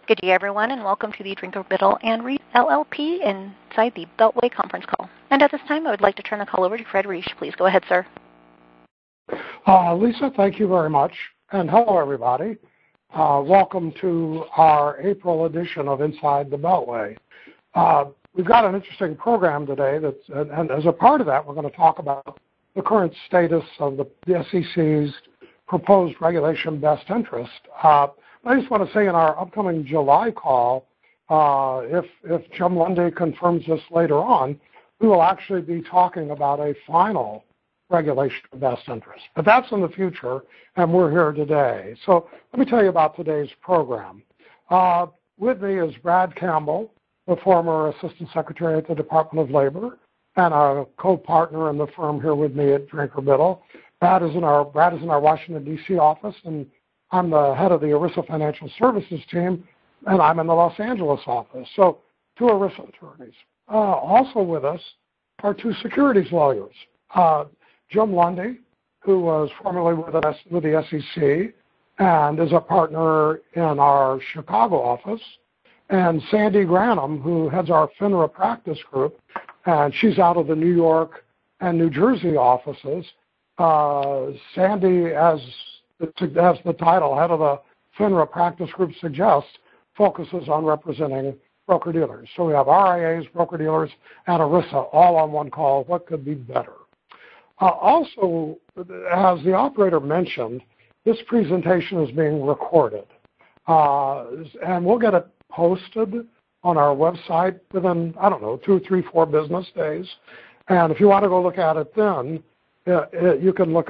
Good day, everyone, and welcome to the Drinker Biddle and REIT LLP inside the Beltway conference call. And at this time, I would like to turn the call over to Fred Reish. Please go ahead, sir. Lisa, thank you very much. And hello, everybody. Welcome to our April edition of Inside the Beltway. We've got an interesting program today, and as a part of that, we're going to talk about the current status of the SEC's proposed regulation best interest. I just want to say in our upcoming July call, if Jim Lundy confirms this later on, we will actually be talking about a final regulation of best interest. But that's in the future, and we're here today. So let me tell you about today's program. With me is Brad Campbell, the former Assistant Secretary at the Department of Labor, and a co-partner in the firm here with me at Drinker Biddle. Brad is in our Washington, D.C. office, and I'm the head of the ERISA Financial Services team, and I'm in the Los Angeles office. So two ERISA attorneys. Also with us are two securities lawyers. Jim Lundy, who was formerly with the SEC and is a partner in our Chicago office, and Sandy Granum, who heads our FINRA practice group, and she's out of the New York and New Jersey offices. Sandy, as the title, head of the FINRA practice group suggests, focuses on representing broker-dealers. So we have RIAs, broker-dealers, and ERISA all on one call. What could be better? Also, as the operator mentioned, this presentation is being recorded, and we'll get it posted on our website within, 2, 3, 4 business days. And if you want to go look at it then, you can go to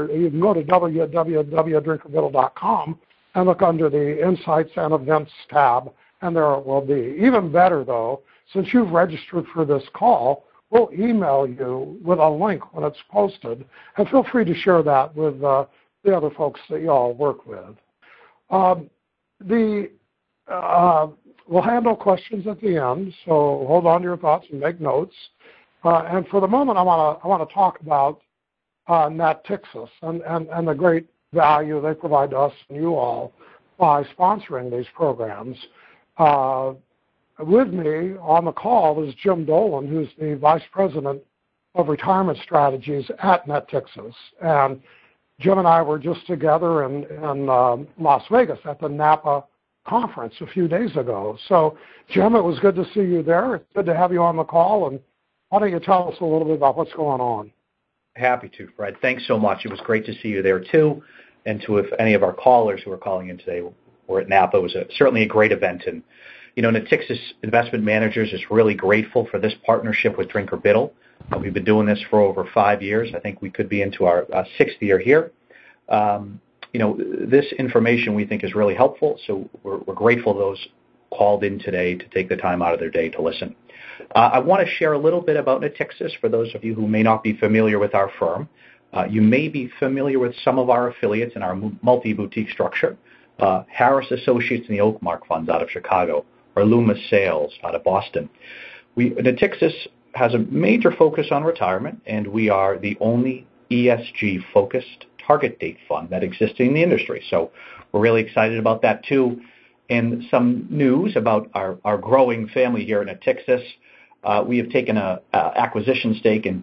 www.drinkerbiddle.com and look under the Insights and Events tab, and there it will be. Even better, though, since you've registered for this call, we'll email you with a link when it's posted, and feel free to share that with the other folks that you all work with. We'll handle questions at the end, so hold on to your thoughts and make notes. And for the moment, I want to talk about Natixis and the great value they provide to us and you all by sponsoring these programs. With me on the call is Jim Dolan, who's the Vice President of Retirement Strategies at Natixis. And Jim and I were just together in Las Vegas at the NAPA conference a few days ago. So, Jim, it was good to see you there. It's good to have you on the call. And why don't you tell us a little bit about what's going on? Happy to, Fred. Thanks so much. It was great to see you there, too. And to if any of our callers who are calling in today were at NAPA, it was certainly a great event. And, Natixis Investment Managers is really grateful for this partnership with Drinker Biddle. We've been doing this for over 5 years. I think we could be into our 6th year here. This information we think is really helpful, so we're grateful those called in today to take the time out of their day to listen. I want to share a little bit about Natixis for those of you who may not be familiar with our firm. You may be familiar with some of our affiliates in our multi-boutique structure, Harris Associates and the Oakmark Funds out of Chicago, or Loomis Sales out of Boston. Natixis has a major focus on retirement, and we are the only ESG-focused target date fund that exists in the industry. So we're really excited about that, too. And some news about our growing family here in Natixis. We have taken an acquisition stake in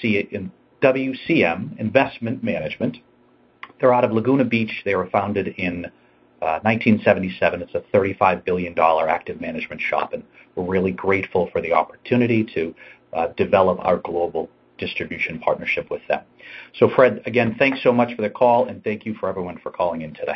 WCM Investment Management. They're out of Laguna Beach. They were founded in 1977. It's a $35 billion active management shop, and we're really grateful for the opportunity to develop our global distribution partnership with them. So, Fred, again, thanks so much for the call, and thank you for everyone for calling in today.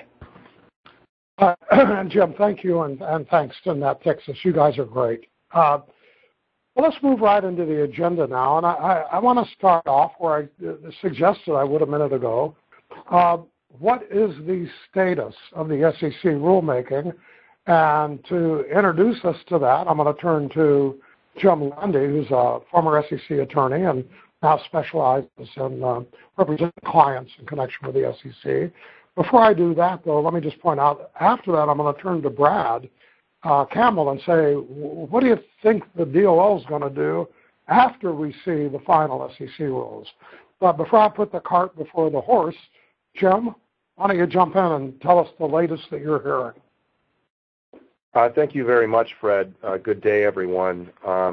And Jim, thank you, and thanks to Natixis. You guys are great. Well, let's move right into the agenda now, and I want to start off where I suggested I would a minute ago. What is the status of the SEC rulemaking? And to introduce us to that, I'm going to turn to Jim Lundy, who's a former SEC attorney and now specializes in representing clients in connection with the SEC. Before I do that, though, let me just point out, after that, I'm going to turn to Brad Campbell and say, what do you think the DOL is going to do after we see the final SEC rules? But before I put the cart before the horse, Jim, why don't you jump in and tell us the latest that you're hearing? Thank you very much, Fred. Good day, everyone.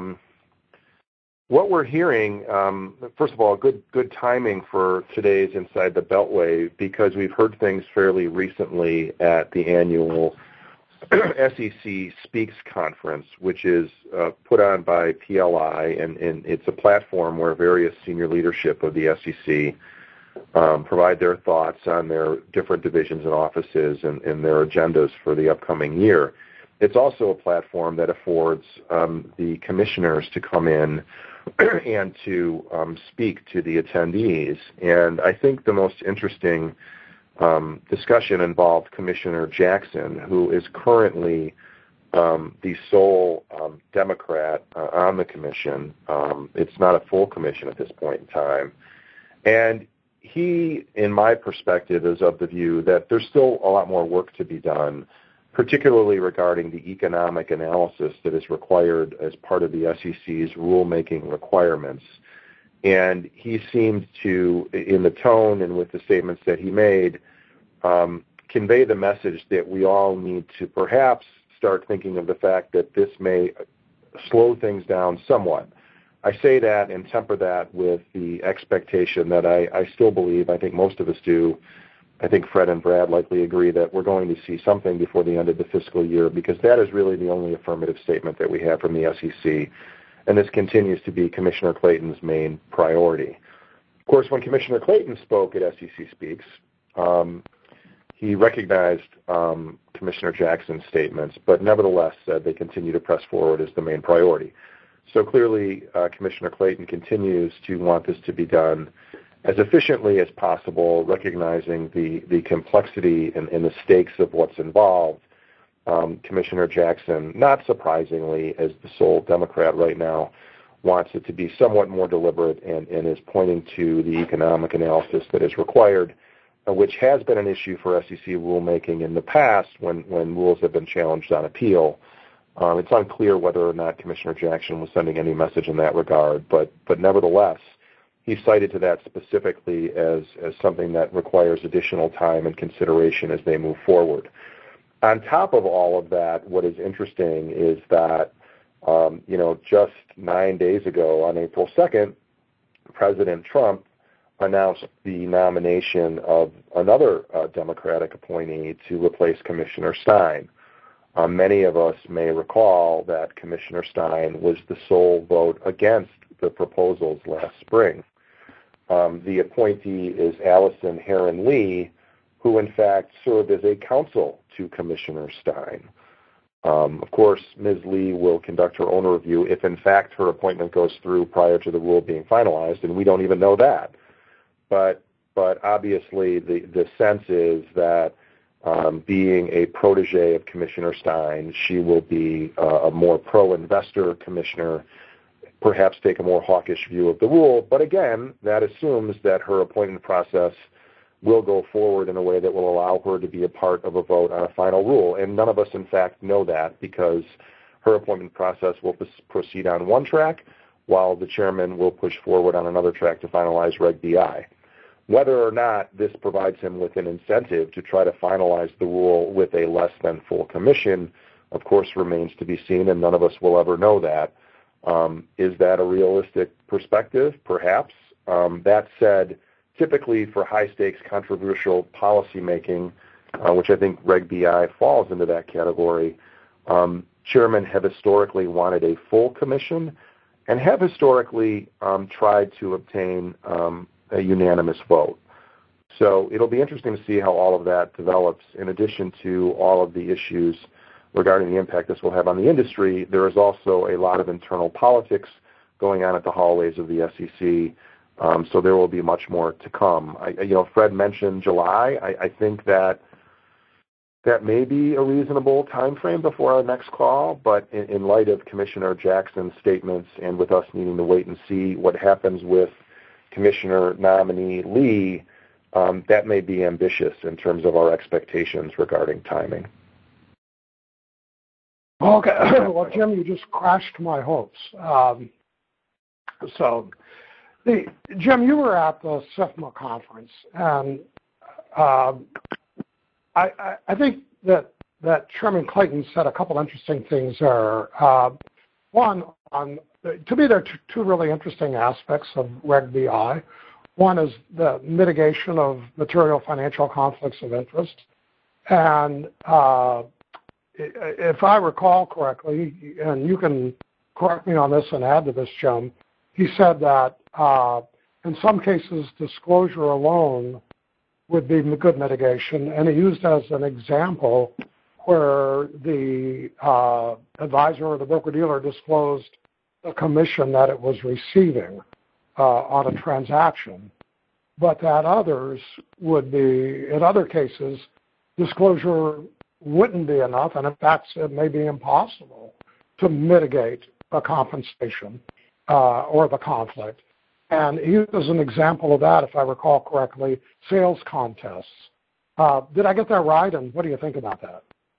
What we're hearing, first of all, good timing for today's Inside the Beltway, because we've heard things fairly recently at the annual SEC Speaks conference, which is put on by PLI, and it's a platform where various senior leadership of the SEC provide their thoughts on their different divisions and offices and their agendas for the upcoming year. It's also a platform that affords the commissioners to come in and to speak to the attendees. And I think the most interesting discussion involved Commissioner Jackson, who is currently the sole Democrat on the commission. It's not a full commission at this point in time. And he, in my perspective, is of the view that there's still a lot more work to be done, particularly regarding the economic analysis that is required as part of the SEC's rulemaking requirements. And he seemed to, in the tone and with the statements that he made, convey the message that we all need to perhaps start thinking of the fact that this may slow things down somewhat. I say that and temper that with the expectation that I still believe, I think most of us do, I think Fred and Brad likely agree that we're going to see something before the end of the fiscal year, because that is really the only affirmative statement that we have from the SEC, and this continues to be Commissioner Clayton's main priority. Of course, when Commissioner Clayton spoke at SEC Speaks, he recognized Commissioner Jackson's statements, but nevertheless said they continue to press forward as the main priority. So clearly, Commissioner Clayton continues to want this to be done as efficiently as possible, recognizing the complexity and the stakes of what's involved. Commissioner Jackson, not surprisingly, as the sole Democrat right now, wants it to be somewhat more deliberate and is pointing to the economic analysis that is required, which has been an issue for SEC rulemaking in the past when rules have been challenged on appeal. It's unclear whether or not Commissioner Jackson was sending any message in that regard, but nevertheless, he cited to that specifically as something that requires additional time and consideration as they move forward. On top of all of that, what is interesting is that, just 9 days ago, on April 2nd, President Trump announced the nomination of another Democratic appointee to replace Commissioner Stein. Many of us may recall that Commissioner Stein was the sole vote against the proposals last spring. The appointee is Allison Herron-Lee, who in fact served as a counsel to Commissioner Stein. Of course, Ms. Lee will conduct her own review if in fact her appointment goes through prior to the rule being finalized, and we don't even know that. But obviously the sense is that being a protege of Commissioner Stein, she will be a more pro-investor commissioner, perhaps take a more hawkish view of the rule. But again, that assumes that her appointment process will go forward in a way that will allow her to be a part of a vote on a final rule. And none of us, in fact, know that, because her appointment process will proceed on one track, while the chairman will push forward on another track to finalize Reg BI. Whether or not this provides him with an incentive to try to finalize the rule with a less than full commission, of course, remains to be seen, and none of us will ever know that. Is that a realistic perspective? Perhaps. That said, typically for high-stakes controversial policymaking, which I think Reg BI falls into that category, chairmen have historically wanted a full commission and have historically tried to obtain a unanimous vote. So it'll be interesting to see how all of that develops. In addition to all of the issues regarding the impact this will have on the industry, there is also a lot of internal politics going on at the hallways of the SEC, so there will be much more to come. Fred mentioned July. I think that may be a reasonable time frame before our next call, but in light of Commissioner Jackson's statements and with us needing to wait and see what happens with Commissioner nominee Lee, that may be ambitious in terms of our expectations regarding timing. Okay. Well, Jim, you just crashed my hopes. Jim, you were at the SIFMA conference, and I think that that Chairman Clayton said a couple interesting things there. One, to me, there are two really interesting aspects of Reg BI. One is the mitigation of material financial conflicts of interest. And if I recall correctly, and you can correct me on this and add to this, Jim, he said that in some cases disclosure alone would be good mitigation, and he used as an example where the advisor or the broker-dealer disclosed the commission that it was receiving on a transaction, but that others would be, in other cases, disclosure wouldn't be enough, and in fact it may be impossible to mitigate a compensation or the conflict. And he used as an example of that, if I recall correctly, sales contests. Did I get that right, and what do you think about that?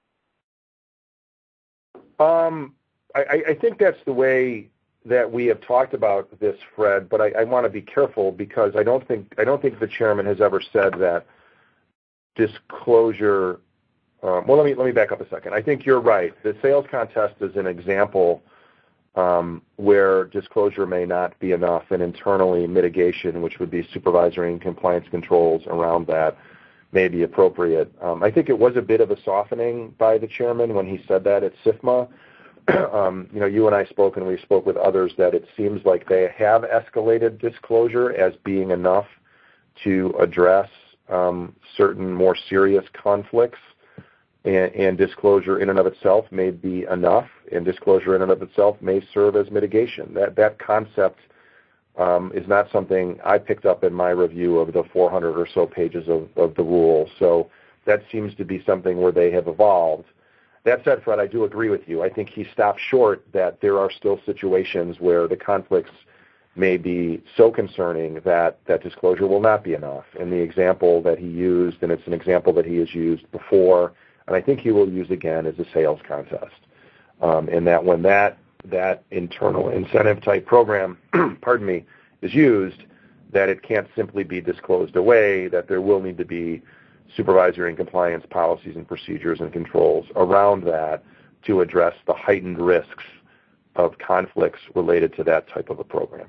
I think that's the way that we have talked about this, Fred, but I want to be careful because I don't think the chairman has ever said that disclosure. Well, let me back up a second. I think you're right. The sales contest is an example where disclosure may not be enough, and internally mitigation, which would be supervisory and compliance controls around that, may be appropriate. I think it was a bit of a softening by the chairman when he said that at SIFMA. You and I spoke, and we spoke with others, that it seems like they have escalated disclosure as being enough to address certain more serious conflicts, and disclosure in and of itself may be enough, and disclosure in and of itself may serve as mitigation. That concept is not something I picked up in my review of the 400 or so pages of the rule. So that seems to be something where they have evolved. That said, Fred, I do agree with you. I think he stopped short that there are still situations where the conflicts may be so concerning that disclosure will not be enough. And the example that he used, and it's an example that he has used before, and I think he will use again, is a sales contest. And that when that internal incentive type program, pardon me, is used, that it can't simply be disclosed away, that there will need to be supervisory and compliance policies and procedures and controls around that to address the heightened risks of conflicts related to that type of a program.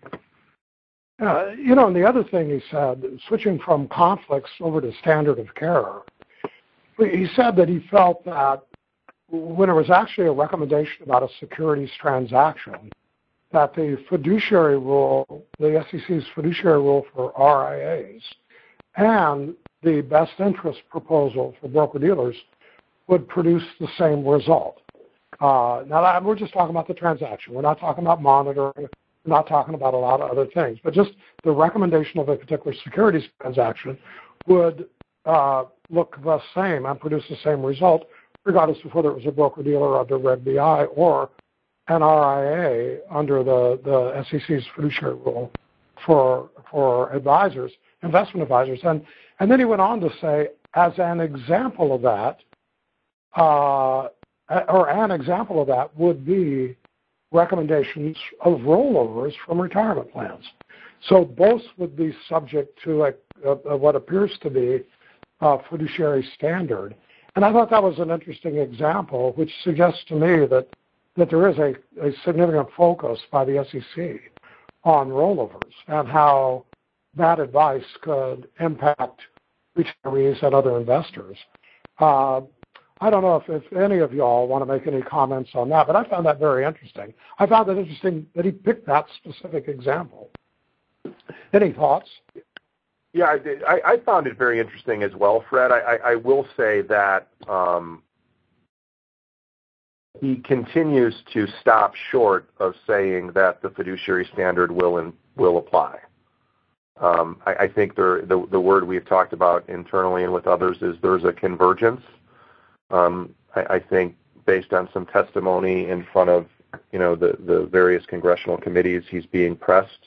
And the other thing he said, switching from conflicts over to standard of care, he said that he felt that when it was actually a recommendation about a securities transaction, that the fiduciary rule, the SEC's fiduciary rule for RIAs, and the best interest proposal for broker-dealers would produce the same result. Now, we're just talking about the transaction. We're not talking about monitoring. We're not talking about a lot of other things. But just the recommendation of a particular securities transaction would look the same and produce the same result, regardless of whether it was a broker-dealer under Reg BI or an RIA under the SEC's fiduciary rule for advisors, investment advisors. And then he went on to say, as an example of that, would be recommendations of rollovers from retirement plans. So both would be subject to what appears to be a fiduciary standard. And I thought that was an interesting example, which suggests to me that there is a significant focus by the SEC on rollovers and how that advice could impact retirees and other investors. I don't know if any of y'all want to make any comments on that, but I found that very interesting. I found it interesting that he picked that specific example. Any thoughts? Yeah, I found it very interesting as well, Fred. I will say that he continues to stop short of saying that the fiduciary standard will apply. I think the word we've talked about internally and with others is there's a convergence. I think based on some testimony in front of the various congressional committees, he's being pressed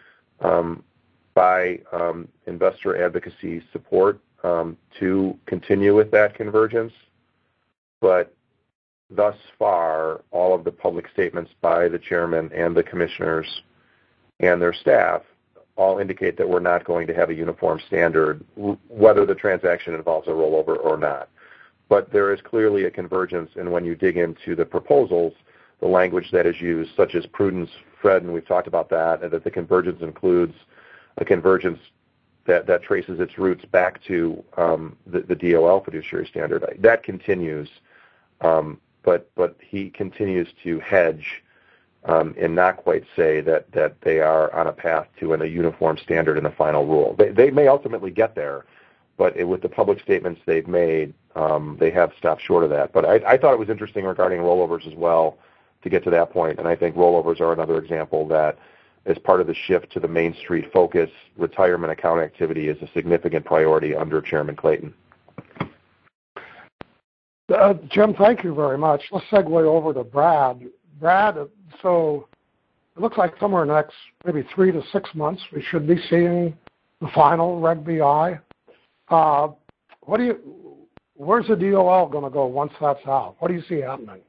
by investor advocacy support to continue with that convergence. But thus far, all of the public statements by the chairman and the commissioners and their staff all indicate that we're not going to have a uniform standard, whether the transaction involves a rollover or not. but there is clearly a convergence, and when you dig into the proposals, the language that is used, such as prudence, Fred, and we've talked about that, and that the convergence includes a convergence that traces its roots back to the DOL fiduciary standard. That continues, but he continues to hedge and not quite say that they are on a path to a uniform standard in the final rule. They may ultimately get there, but with the public statements they've made, they have stopped short of that. But I thought it was interesting regarding rollovers as well to get to that point, and I think rollovers are another example that as part of the shift to the Main Street focus, retirement account activity is a significant priority under Chairman Clayton. Jim, thank you very much. Let's segue over to Brad. Brad, so it looks like somewhere in the next maybe 3 to 6 months we should be seeing the final Reg BI. Where's the DOL going to go once that's out? What do you see happening?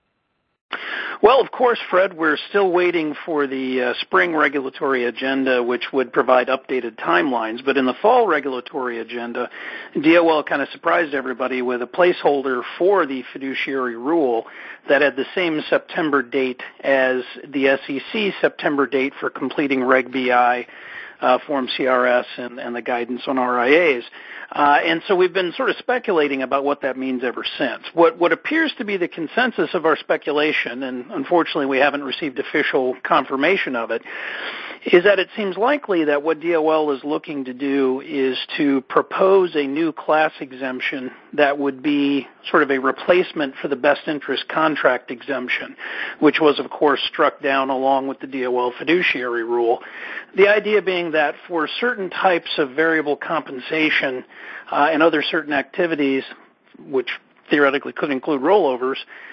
Well, of course, Fred, we're still waiting for the spring regulatory agenda, which would provide updated timelines. But in the fall regulatory agenda, DOL kind of surprised everybody with a placeholder for the fiduciary rule that had the same September date as the SEC September date for completing Reg BI, Form CRS, and the guidance on RIAs. And so we've been sort of speculating about what that means ever since. What appears to be the consensus of our speculation, and unfortunately we haven't received official confirmation of it, is that it seems likely that what DOL is looking to do is to propose a new class exemption that would be sort of a replacement for the best interest contract exemption, which was, of course, struck down along with the DOL fiduciary rule. The idea being that for certain types of variable compensation and other certain activities, which theoretically could include rollovers,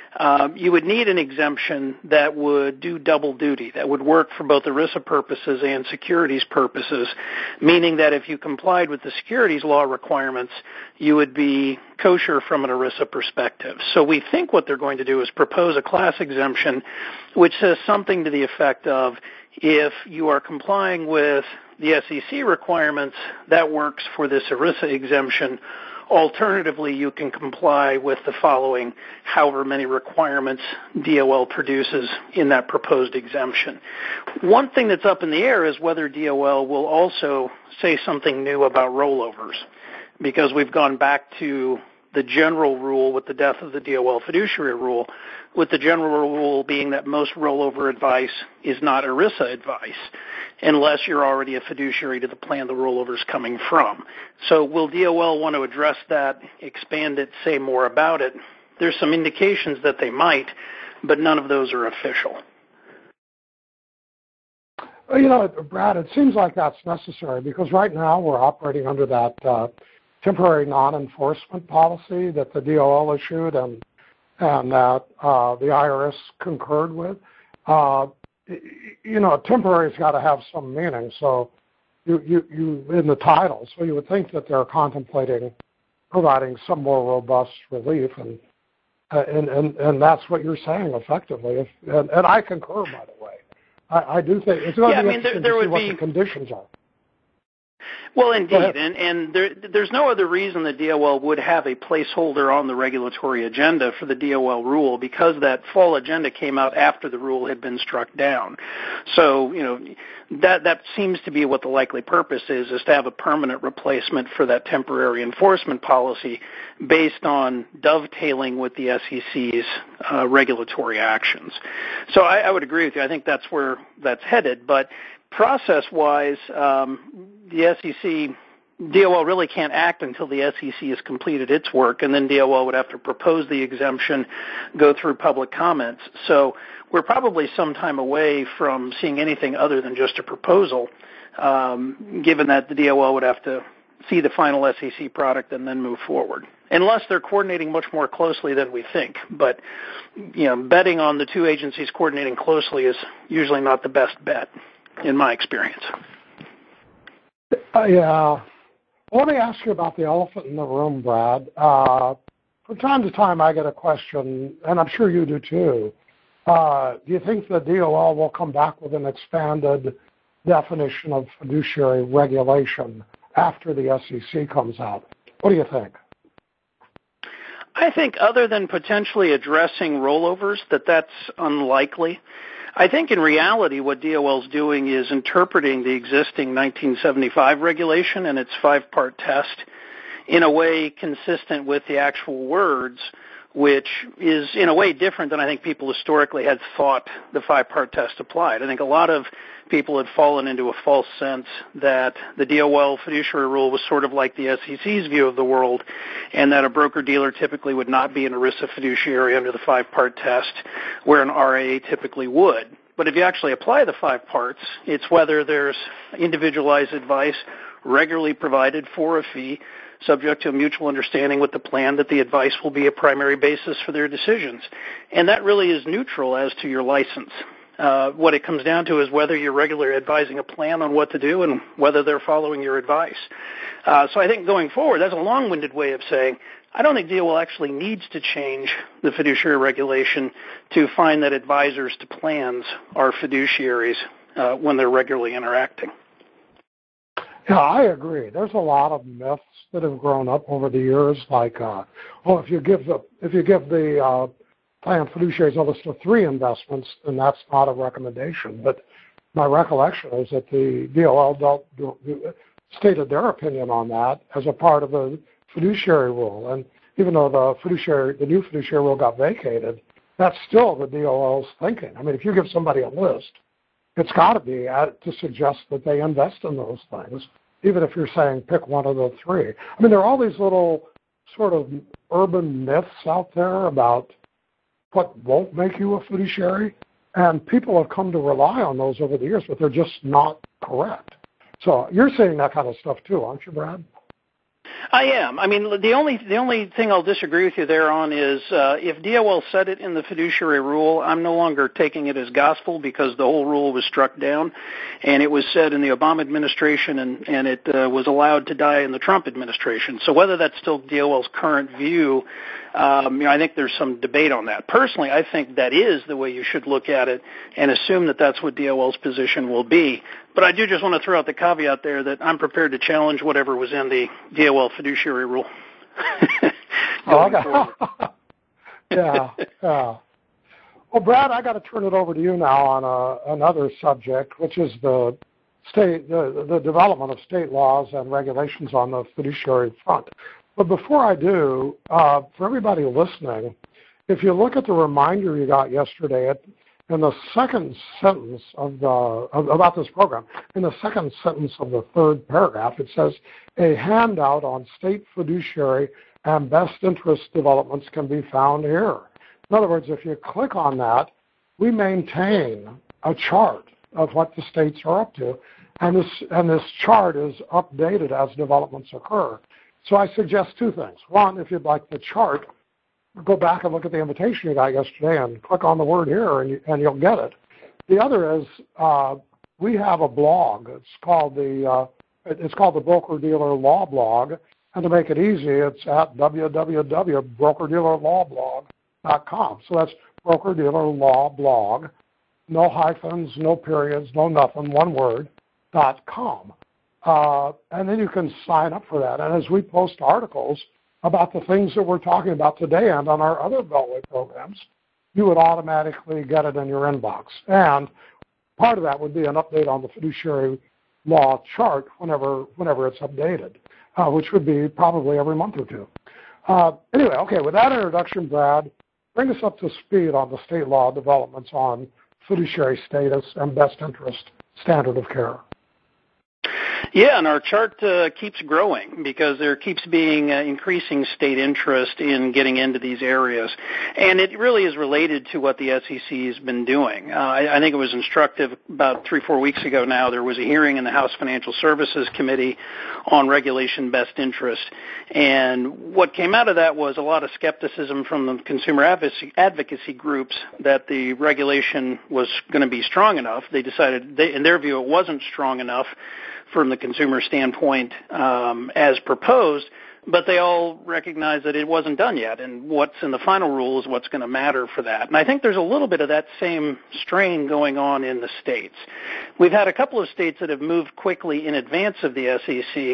you would need an exemption that would do double duty, that would work for both ERISA purposes and securities purposes, meaning that if you complied with the securities law requirements, you would be kosher from an ERISA perspective. So we think what they're going to do is propose a class exemption which says something to the effect of, if you are complying with the SEC requirements, that works for this ERISA exemption. Alternatively, you can comply with the following however many requirements DOL produces in that proposed exemption. One thing that's up in the air is whether DOL will also say something new about rollovers, because we've gone back to the general rule with the death of the DOL fiduciary rule, with the general rule being that most rollover advice is not ERISA advice, unless you're already a fiduciary to the plan the rollover is coming from. So will DOL want to address that, expand it, say more about it? There's some indications that they might, but none of those are official. Well, you know, Brad, it seems like that's necessary because right now we're operating under that temporary non-enforcement policy that the DOL issued and that the IRS concurred with. You know, temporary's got to have some meaning. So you in the title, so you would think that they're contemplating providing some more robust relief, and that's what you're saying effectively. And I concur, by the way. I do think it's going to be interesting to see what the conditions are. Well, indeed, and there's no other reason the DOL would have a placeholder on the regulatory agenda for the DOL rule, because that fall agenda came out after the rule had been struck down. So, you know, that seems to be what the likely purpose is to have a permanent replacement for that temporary enforcement policy based on dovetailing with the SEC's regulatory actions. So I would agree with you. I think that's where that's headed, but process-wise, the SEC, DOL really can't act until the SEC has completed its work, and then DOL would have to propose the exemption, go through public comments. So we're probably some time away from seeing anything other than just a proposal, given that the DOL would have to see the final SEC product and then move forward, unless they're coordinating much more closely than we think. But, you know, betting on the two agencies coordinating closely is usually not the best bet, in my experience. Yeah. Let me ask you about the elephant in the room, Brad. From time to time I get a question, and I'm sure you do too. Do you think the DOL will come back with an expanded definition of fiduciary regulation after the SEC comes out? What do you think? I think other than potentially addressing rollovers, that's unlikely. I think in reality what DOL's doing is interpreting the existing 1975 regulation and its 5-part test in a way consistent with the actual words, which is in a way different than I think people historically had thought the 5-part test applied. I think a lot of people had fallen into a false sense that the DOL fiduciary rule was sort of like the SEC's view of the world, and that a broker-dealer typically would not be an ERISA fiduciary under the 5-part test, where an RIA typically would. But if you actually apply the 5 parts, it's whether there's individualized advice regularly provided for a fee, subject to a mutual understanding with the plan that the advice will be a primary basis for their decisions. And that really is neutral as to your license. What it comes down to is whether you're regularly advising a plan on what to do and whether they're following your advice. So I think going forward, that's a long-winded way of saying I don't think DOL actually needs to change the fiduciary regulation to find that advisors to plans are fiduciaries when they're regularly interacting. Yeah, I agree. There's a lot of myths that have grown up over the years, like, if you give the plan fiduciaries a list of 3 investments, then that's not a recommendation. But my recollection is that the DOL stated their opinion on that as a part of the fiduciary rule. And even though the new fiduciary rule got vacated, that's still the DOL's thinking. I mean, if you give somebody a list, it's got to be to suggest that they invest in those things, even if you're saying pick one of the 3. I mean, there are all these little sort of urban myths out there about what won't make you a fiduciary, and people have come to rely on those over the years, but they're just not correct. So you're seeing that kind of stuff too, aren't you, Brad? I am. I mean, the only thing I'll disagree with you there on is if DOL said it in the fiduciary rule, I'm no longer taking it as gospel because the whole rule was struck down, and it was said in the Obama administration, and it was allowed to die in the Trump administration. So whether that's still DOL's current view, I think there's some debate on that. Personally, I think that is the way you should look at it and assume that that's what DOL's position will be. But I do just want to throw out the caveat there that I'm prepared to challenge whatever was in the DOL fiduciary rule. Yeah. Well, Brad, I got to turn it over to you now on another subject, which is the development of state laws and regulations on the fiduciary front. But before I do, for everybody listening, if you look at the reminder you got yesterday, in the second sentence about this program, in the second sentence of the 3rd paragraph, it says, a handout on state fiduciary and best interest developments can be found here. In other words, if you click on that, we maintain a chart of what the states are up to, and this chart is updated as developments occur. So I suggest 2 things. One, if you'd like the chart, go back and look at the invitation you got yesterday and click on the word here and you'll get it. The other is we have a blog. It's called the Broker Dealer Law Blog, and to make it easy, it's at www.brokerdealerlawblog.com. So that's Broker Dealer Law Blog, no hyphens, no periods, no nothing, one word, .com. And then you can sign up for that. And as we post articles about the things that we're talking about today and on our other Beltway programs, you would automatically get it in your inbox. And part of that would be an update on the fiduciary law chart whenever it's updated, which would be probably every month or 2. Anyway, okay, with that introduction, Brad, bring us up to speed on the state law developments on fiduciary status and best interest standard of care. Yeah, and our chart keeps growing because there keeps being increasing state interest in getting into these areas. And it really is related to what the SEC has been doing. I think it was instructive about 3-4 weeks ago now. There was a hearing in the House Financial Services Committee on regulation best interest. And what came out of that was a lot of skepticism from the consumer advocacy groups that the regulation was going to be strong enough. They decided, in their view, it wasn't strong enough from the consumer standpoint as proposed, but they all recognize that it wasn't done yet, and what's in the final rule is what's going to matter for that. And I think there's a little bit of that same strain going on in the states. We've had a couple of states that have moved quickly in advance of the SEC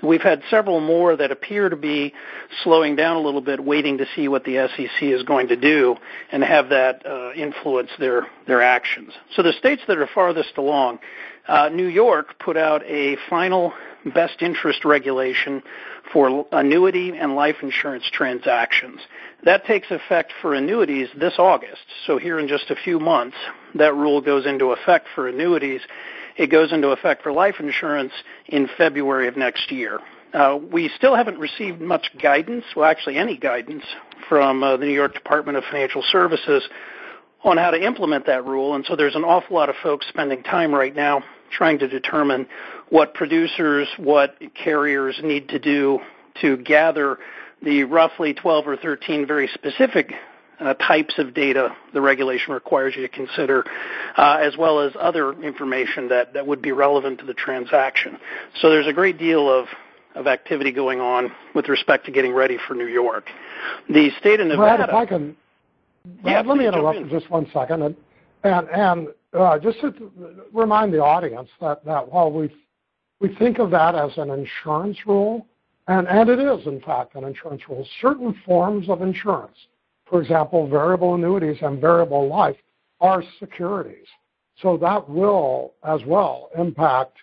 We've had several more that appear to be slowing down a little bit, waiting to see what the SEC is going to do and have that influence their actions. So the states that are farthest along, New York put out a final best interest regulation for annuity and life insurance transactions. That takes effect for annuities this August. So here in just a few months, that rule goes into effect for annuities. It goes into effect for life insurance in February of next year. We still haven't received much guidance, well, actually any guidance, from the New York Department of Financial Services on how to implement that rule. And so there's an awful lot of folks spending time right now trying to determine what producers, what carriers need to do to gather the roughly 12 or 13 very specific types of data the regulation requires you to consider, as well as other information that would be relevant to the transaction. So there's a great deal of activity going on with respect to getting ready for New York. The state of Nevada... Brad, if I can... Brad, let me interrupt for just 1 second. And just to remind the audience that while we think of that as an insurance rule, and it is, in fact, an insurance rule, certain forms of insurance, for example, variable annuities and variable life, are securities. So that will, as well, impact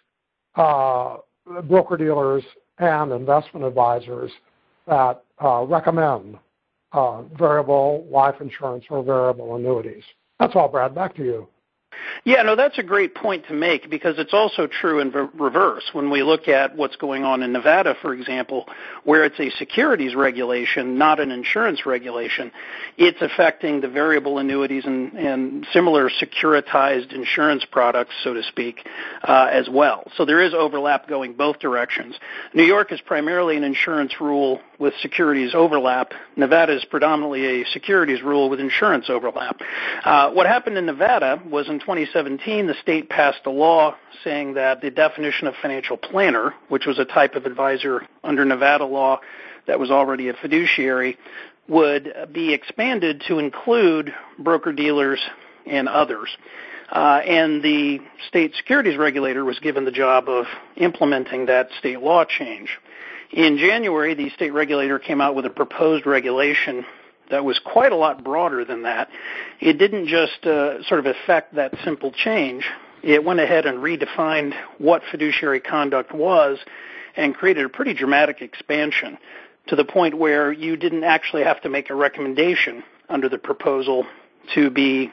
broker-dealers and investment advisors that recommend variable life insurance or variable annuities. That's all, Brad. Back to you. Yeah, no, that's a great point to make because it's also true in reverse. When we look at what's going on in Nevada, for example, where it's a securities regulation, not an insurance regulation, it's affecting the variable annuities and similar securitized insurance products, so to speak, as well. So there is overlap going both directions. New York is primarily an insurance rule with securities overlap. Nevada is predominantly a securities rule with insurance overlap. What happened in Nevada was in 2017, the state passed a law saying that the definition of financial planner, which was a type of advisor under Nevada law that was already a fiduciary, would be expanded to include broker-dealers and others. And the state securities regulator was given the job of implementing that state law change. In January, the state regulator came out with a proposed regulation that was quite a lot broader than that. It didn't just sort of affect that simple change. It went ahead and redefined what fiduciary conduct was and created a pretty dramatic expansion to the point where you didn't actually have to make a recommendation under the proposal to be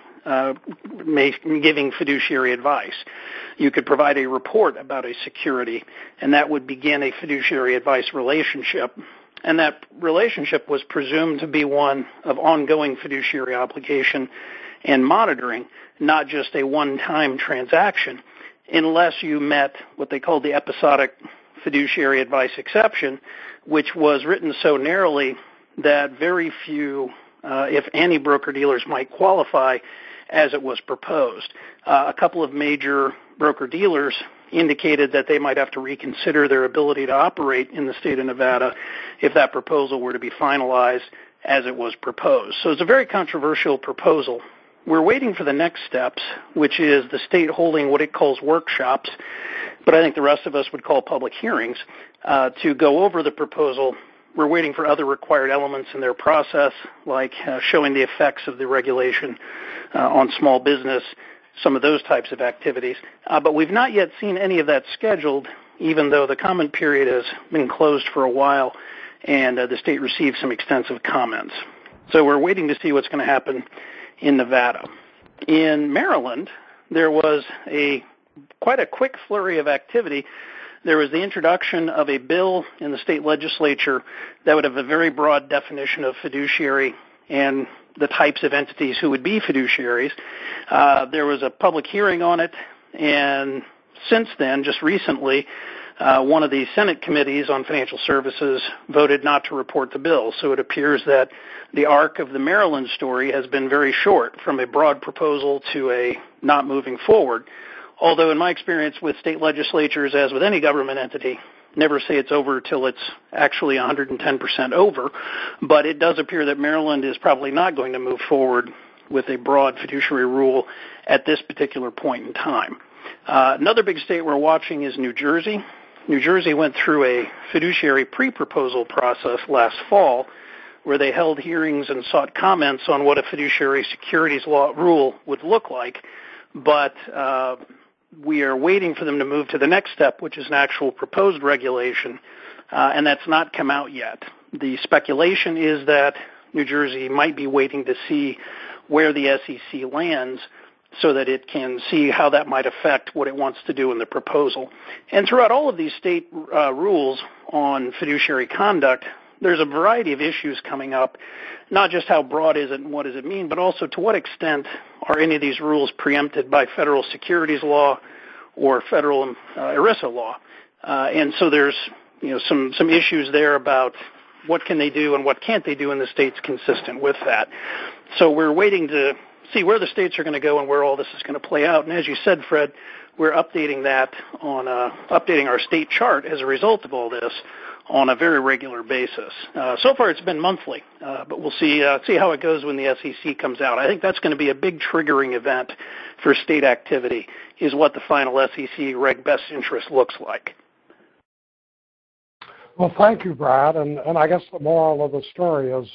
giving fiduciary advice. You could provide a report about a security, and that would begin a fiduciary advice relationship. And that relationship was presumed to be one of ongoing fiduciary obligation and monitoring, not just a one-time transaction, unless you met what they called the episodic fiduciary advice exception, which was written so narrowly that very few, if any, broker-dealers might qualify as it was proposed. A couple of major broker-dealers indicated that they might have to reconsider their ability to operate in the state of Nevada if that proposal were to be finalized as it was proposed. So it's a very controversial proposal. We're waiting for the next steps, which is the state holding what it calls workshops, but I think the rest of us would call public hearings, to go over the proposal. We're waiting for other required elements in their process, like showing the effects of the regulation on small business, some of those types of activities. But we've not yet seen any of that scheduled, even though the comment period has been closed for a while and the state received some extensive comments. So we're waiting to see what's going to happen in Nevada. In Maryland, there was quite a quick flurry of activity. There was the introduction of a bill in the state legislature that would have a very broad definition of fiduciary and the types of entities who would be fiduciaries. There was a public hearing on it, and since then, just recently, one of the Senate committees on financial services voted not to report the bill. So it appears that the arc of the Maryland story has been very short, from a broad proposal to a not moving forward. Although in my experience with state legislatures, as with any government entity, never say it's over till it's actually 110% over. But it does appear that Maryland is probably not going to move forward with a broad fiduciary rule at this particular point in time. Another big state we're watching is New Jersey. New Jersey went through a fiduciary pre-proposal process last fall where they held hearings and sought comments on what a fiduciary securities law rule would look like, but we are waiting for them to move to the next step, which is an actual proposed regulation, and that's not come out yet. The speculation is that New Jersey might be waiting to see where the SEC lands so that it can see how that might affect what it wants to do in the proposal. And throughout all of these state rules on fiduciary conduct, there's a variety of issues coming up, not just how broad is it and what does it mean, but also to what extent are any of these rules preempted by federal securities law or federal ERISA law. And so there's some issues there about what can they do and what can't they do in the states consistent with that. So we're waiting to see where the states are going to go and where all this is going to play out. And as you said, Fred, we're updating that on updating our state chart as a result of all this on a very regular basis. So far it's been monthly, but we'll see how it goes when the SEC comes out. I think that's going to be a big triggering event for state activity, is what the final SEC Reg Best Interest looks like. Well, thank you, Brad. And I guess the moral of the story is,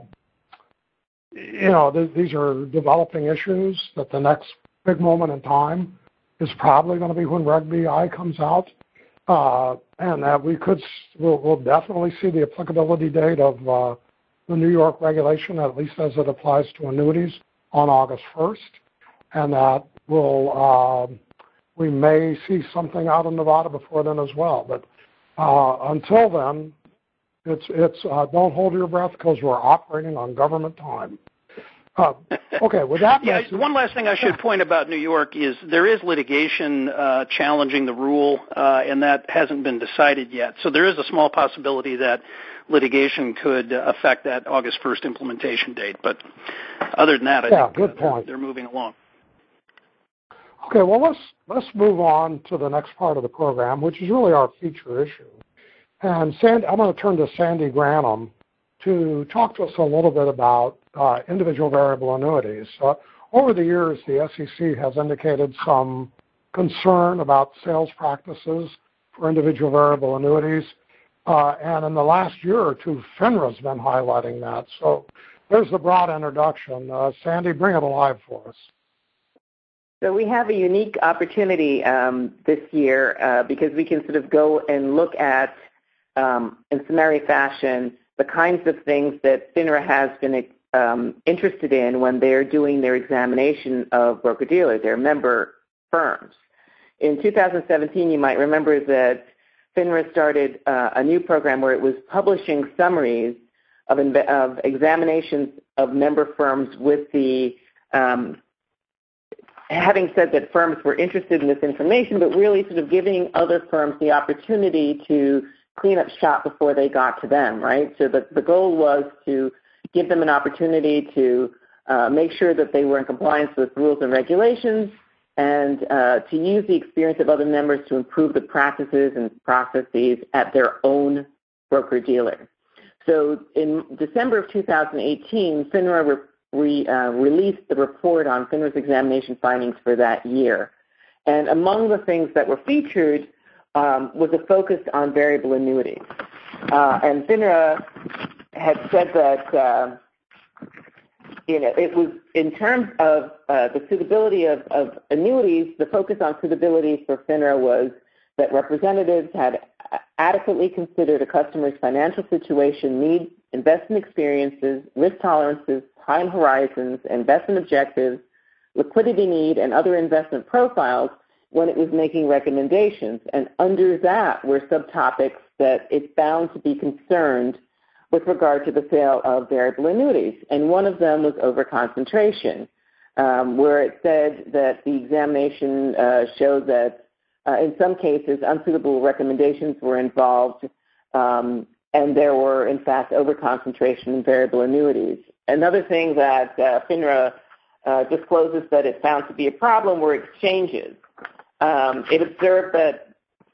these are developing issues that the next big moment in time is probably going to be when Reg BI comes out. And that we'll definitely see the applicability date of the New York regulation, at least as it applies to annuities, on August 1st. And that we may see something out in Nevada before then as well. But until then, it's don't hold your breath because we're operating on government time. Okay, with that message, one last thing I should point about New York is there is litigation challenging the rule, and that hasn't been decided yet. So there is a small possibility that litigation could affect that August 1st implementation date. But other than that, I think good point. They're moving along. Okay, well, let's move on to the next part of the program, which is really our feature issue. And I'm going to turn to Sandy Granum to talk to us a little bit about individual variable annuities. Over the years, the SEC has indicated some concern about sales practices for individual variable annuities. And in the last year or two, FINRA's been highlighting that. So there's the broad introduction. Sandy, bring it alive for us. So we have a unique opportunity this year because we can sort of go and look at, in summary fashion, the kinds of things that FINRA has been interested in when they're doing their examination of broker-dealers, their member firms. In 2017, you might remember that FINRA started a new program where it was publishing summaries of examinations of member firms with the having said that firms were interested in this information, but really sort of giving other firms the opportunity to clean up shop before they got to them, right? So the goal was to give them an opportunity to make sure that they were in compliance with rules and regulations and to use the experience of other members to improve the practices and processes at their own broker-dealer. So in December of 2018, FINRA released the report on FINRA's examination findings for that year. And among the things that were featured was a focus on variable annuities. And FINRA had said that it was in terms of the suitability of annuities, the focus on suitability for FINRA was that representatives had adequately considered a customer's financial situation, needs, investment experiences, risk tolerances, time horizons, investment objectives, liquidity need, and other investment profiles when it was making recommendations. And under that were subtopics that it found to be concerned with regard to the sale of variable annuities. And one of them was overconcentration, where it said that the examination showed that in some cases unsuitable recommendations were involved, and there were, in fact, overconcentration in variable annuities. Another thing that FINRA discloses that it found to be a problem were exchanges. It observed that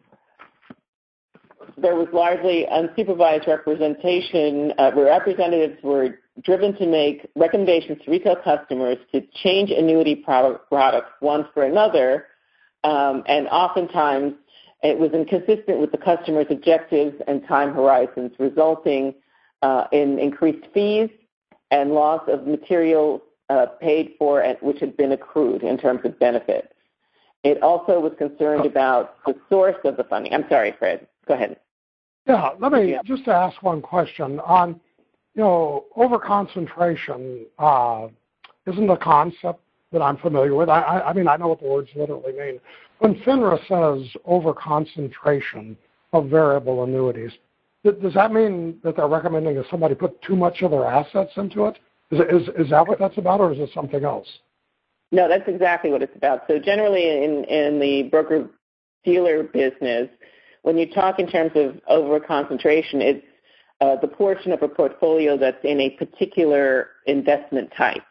there was largely unsupervised representation where representatives were driven to make recommendations to retail customers to change annuity products one for another, and oftentimes It was inconsistent with the customer's objectives and time horizons, resulting in increased fees and loss of material paid for, which had been accrued in terms of benefits. It also was concerned about the source of the funding. I'm sorry, Fred. Go ahead. Yeah, let me just ask one question. On, overconcentration isn't a concept that I'm familiar with. I mean, I know what the words literally mean. When FINRA says overconcentration of variable annuities, does that mean that they're recommending that somebody put too much of their assets into it? Is that what that's about, or is it something else? No, that's exactly what it's about. So generally in the broker-dealer business, when you talk in terms of overconcentration, it's the portion of a portfolio that's in a particular investment type.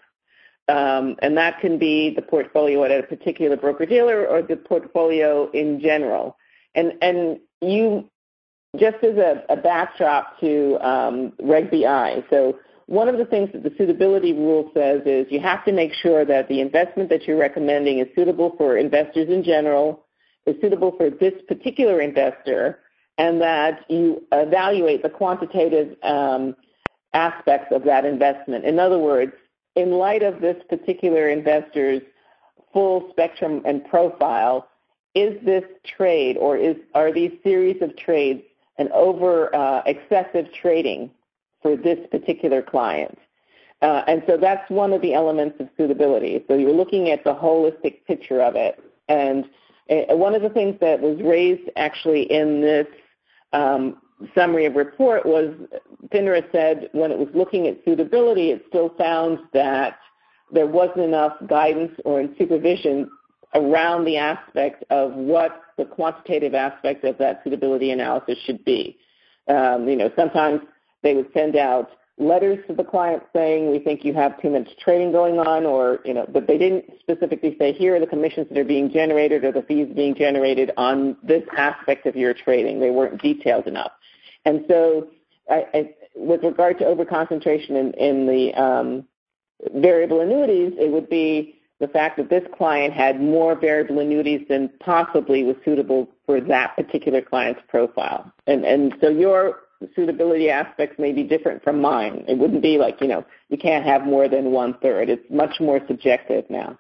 And that can be the portfolio at a particular broker-dealer or the portfolio in general. And you, just as a backdrop to Reg BI, so one of the things that the suitability rule says is you have to make sure that the investment that you're recommending is suitable for investors in general, is suitable for this particular investor, and that you evaluate the quantitative aspects of that investment. In other words, in light of this particular investor's full spectrum and profile, is this trade or are these series of trades an excessive trading for this particular client? And so that's one of the elements of suitability. So you're looking at the holistic picture of it. And one of the things that was raised actually in this summary of report was FINRA said when it was looking at suitability, it still found that there wasn't enough guidance or supervision around the aspect of what the quantitative aspect of that suitability analysis should be. Sometimes they would send out letters to the client saying, we think you have too much trading going on, but they didn't specifically say, here are the commissions that are being generated or the fees being generated on this aspect of your trading. They weren't detailed enough. And so with regard to overconcentration in the variable annuities, it would be the fact that this client had more variable annuities than possibly was suitable for that particular client's profile. And so your suitability aspects may be different from mine. It wouldn't be like, you can't have more than 1/3. It's much more subjective now.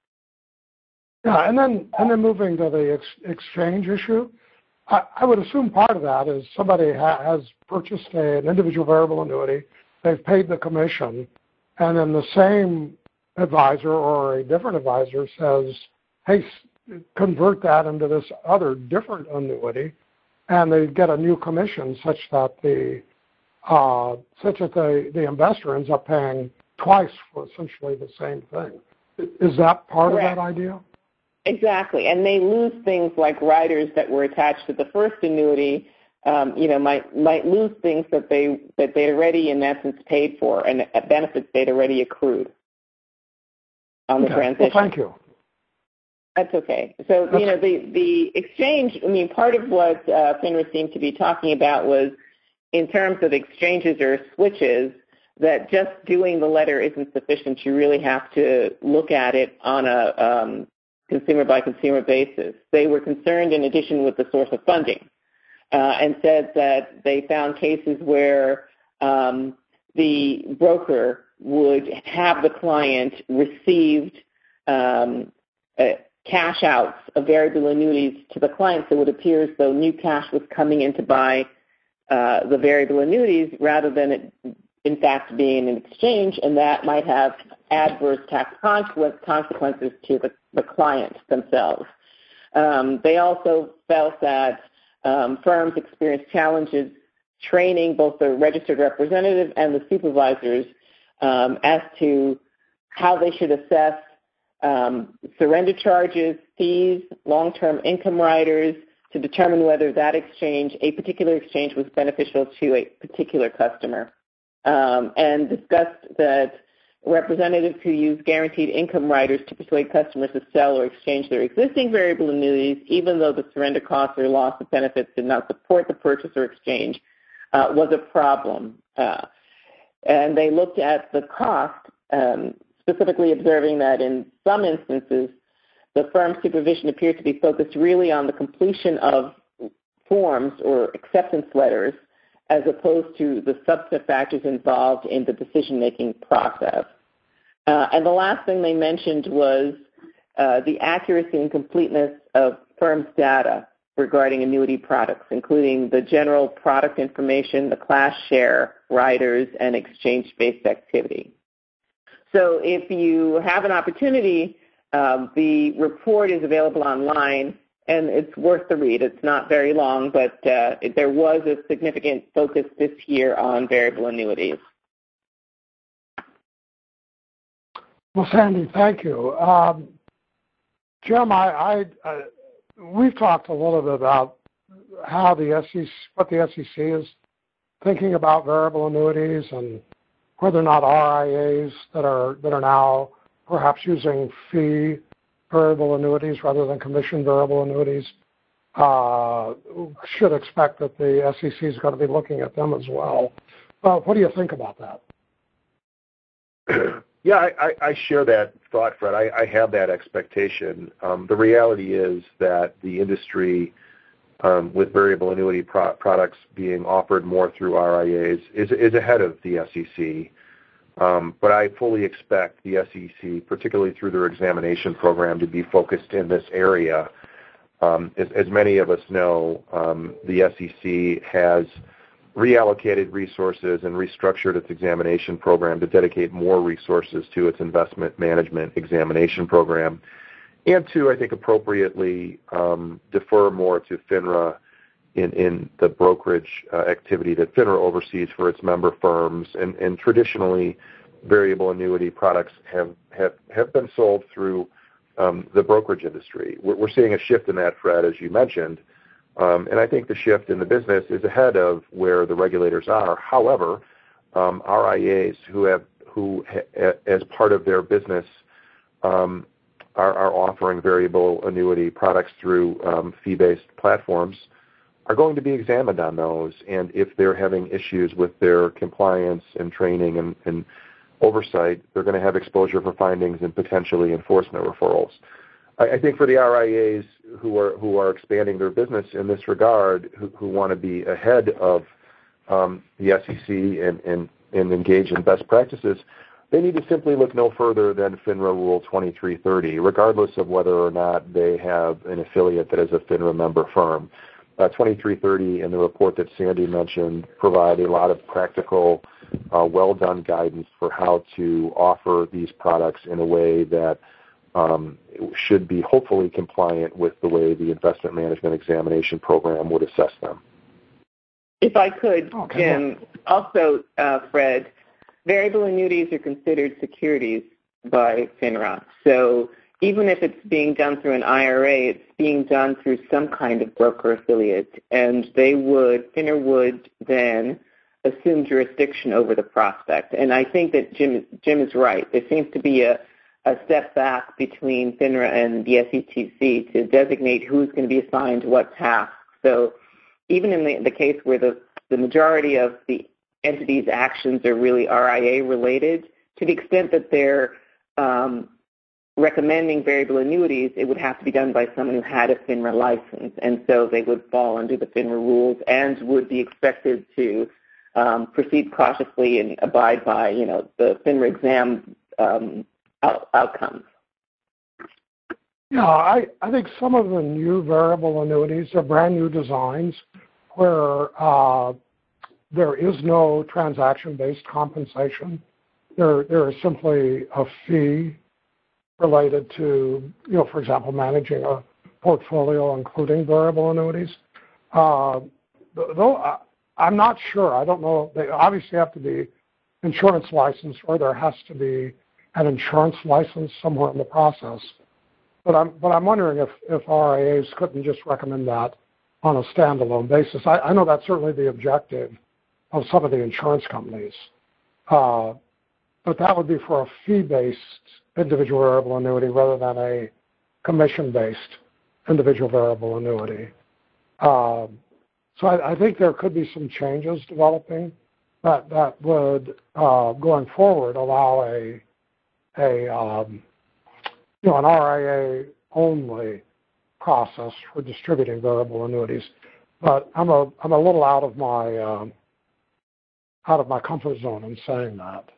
Yeah, and then moving to the exchange issue, I would assume part of that is somebody has purchased an individual variable annuity, they've paid the commission, and then the same advisor or a different advisor says, hey, convert that into this other different annuity, and they get a new commission such that the investor ends up paying twice for essentially the same thing. Is that part Correct. of that idea? Exactly, and they lose things like riders that were attached to the first annuity. Might lose things that they'd already in essence paid for and benefits they'd already accrued on the transition. Well, thank you. That's okay. So, the exchange, part of what FINRA seemed to be talking about was in terms of exchanges or switches, that just doing the letter isn't sufficient. You really have to look at it on a consumer-by-consumer basis. They were concerned, in addition, with the source of funding and said that they found cases where the broker would have the client received cash outs of variable annuities to the client, so it would appear as though new cash was coming in to buy the variable annuities rather than it, in fact, being an exchange, and that might have adverse tax consequences to the clients themselves. They also felt that firms experienced challenges training both the registered representative and the supervisors as to how they should assess surrender charges, fees, long-term income riders to determine whether that exchange, a particular exchange, was beneficial to a particular customer. And discussed that representatives who use guaranteed income riders to persuade customers to sell or exchange their existing variable annuities, even though the surrender costs or loss of benefits did not support the purchase or exchange, was a problem. And they looked at the cost, specifically observing that in some instances, the firm's supervision appears to be focused really on the completion of forms or acceptance letters as opposed to the substantive factors involved in the decision-making process. And the last thing they mentioned was the accuracy and completeness of firms' data regarding annuity products, including the general product information, the class share, riders, and exchange-based activity. So if you have an opportunity, the report is available online, and it's worth the read. It's not very long, but there was a significant focus this year on variable annuities. Well, Sandy, thank you. Jim, we've talked a little bit about how the SEC, what the SEC is thinking about variable annuities and whether or not RIAs that are now perhaps using fee variable annuities rather than commission variable annuities should expect that the SEC is going to be looking at them as well. What do you think about that? Yeah, I share that thought, Fred. I have that expectation. The reality is that the industry, with variable annuity products being offered more through RIAs, is ahead of the SEC. But I fully expect the SEC, particularly through their examination program, to be focused in this area. As many of us know, the SEC has reallocated resources and restructured its examination program to dedicate more resources to its investment management examination program and to, I think, appropriately defer more to FINRA in the brokerage activity that FINRA oversees for its member firms. And traditionally, variable annuity products have been sold through the brokerage industry. We're seeing a shift in that, Fred, as you mentioned. And I think the shift in the business is ahead of where the regulators are. However, RIAs who as part of their business are offering variable annuity products through fee-based platforms are going to be examined on those. And if they're having issues with their compliance and training and oversight, they're going to have exposure for findings and potentially enforcement referrals. I think for the RIAs who are expanding their business in this regard, who want to be ahead of the SEC and engage in best practices, they need to simply look no further than FINRA Rule 2330, regardless of whether or not they have an affiliate that is a FINRA member firm. 2330 and the report that Sandy mentioned provide a lot of practical, well-done guidance for how to offer these products in a way that should be hopefully compliant with the way the investment management examination program would assess them. If I could, Jim, also, Fred, variable annuities are considered securities by FINRA. So even if it's being done through an IRA, it's being done through some kind of broker affiliate, and FINRA would then assume jurisdiction over the prospect. And I think that Jim is right. There seems to be a step back between FINRA and the SEC to designate who's going to be assigned what task. So even in the case where the majority of the entity's actions are really RIA related, to the extent that they're recommending variable annuities, it would have to be done by someone who had a FINRA license, and so they would fall under the FINRA rules and would be expected to proceed cautiously and abide by, the FINRA exam outcomes. Yeah, I think some of the new variable annuities are brand new designs where there is no transaction-based compensation. There is simply a fee related to, for example, managing a portfolio including variable annuities. Though I'm not sure. I don't know. They obviously have to be insurance licensed, or there has to be an insurance license somewhere in the process. But I'm wondering if RIAs couldn't just recommend that on a standalone basis. I know that's certainly the objective of some of the insurance companies. But that would be for a fee-based individual variable annuity rather than a commission-based individual variable annuity. So I think there could be some changes developing that would, going forward, allow an RIA only process for distributing variable annuities. But I'm a little out of my comfort zone in saying that.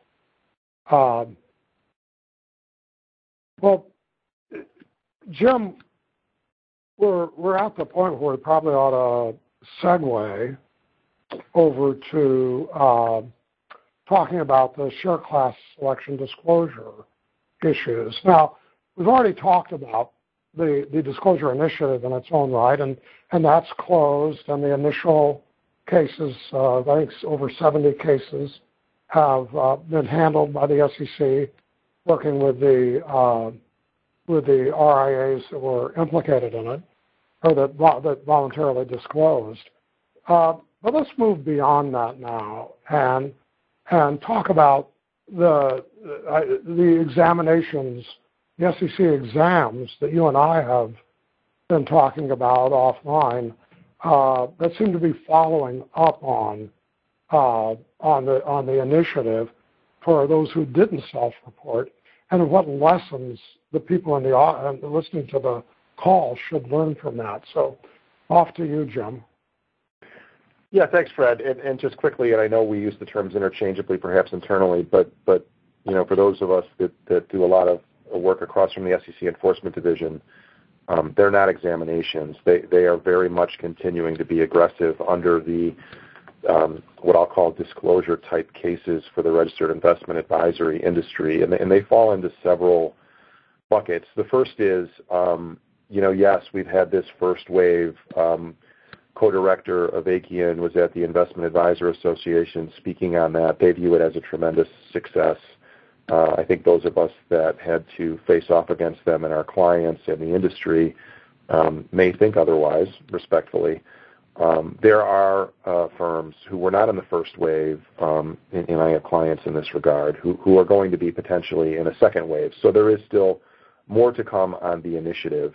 Well, Jim, we're at the point where we probably ought to segue over to talking about the share class selection disclosure issues. Now, we've already talked about the disclosure initiative in its own right, and that's closed, and the initial cases, I think over 70 cases, have been handled by the SEC, working with the RIAs that were implicated in it, or that voluntarily disclosed. But let's move beyond that now and talk about the examinations, the SEC exams that you and I have been talking about offline that seem to be following up on the initiative for those who didn't self-report, and what lessons the people in the listening to the call should learn from that. So, off to you, Jim. Yeah, thanks, Fred. And just quickly, and I know we use the terms interchangeably, perhaps internally, but for those of us that do a lot of work across from the SEC Enforcement Division, they're not examinations. They are very much continuing to be aggressive under the what I'll call disclosure-type cases for the registered investment advisory industry, and they fall into several buckets. The first is, yes, we've had this first wave. Co-director of Acheon was at the Investment Advisor Association speaking on that. They view it as a tremendous success. I think those of us that had to face off against them and our clients and the industry may think otherwise, respectfully. There are firms who were not in the first wave, and I have clients in this regard, who are going to be potentially in a second wave. So there is still more to come on the initiative.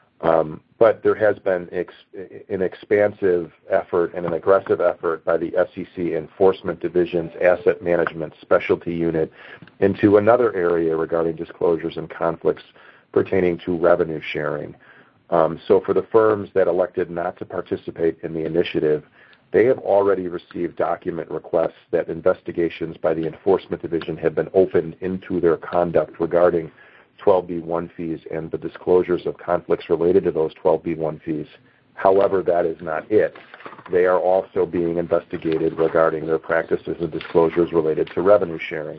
But there has been an expansive effort and an aggressive effort by the SEC Enforcement Division's Asset Management Specialty Unit into another area regarding disclosures and conflicts pertaining to revenue sharing. So for the firms that elected not to participate in the initiative, they have already received document requests that investigations by the Enforcement Division have been opened into their conduct regarding 12B1 fees and the disclosures of conflicts related to those 12B1 fees. However, that is not it. They are also being investigated regarding their practices and disclosures related to revenue sharing.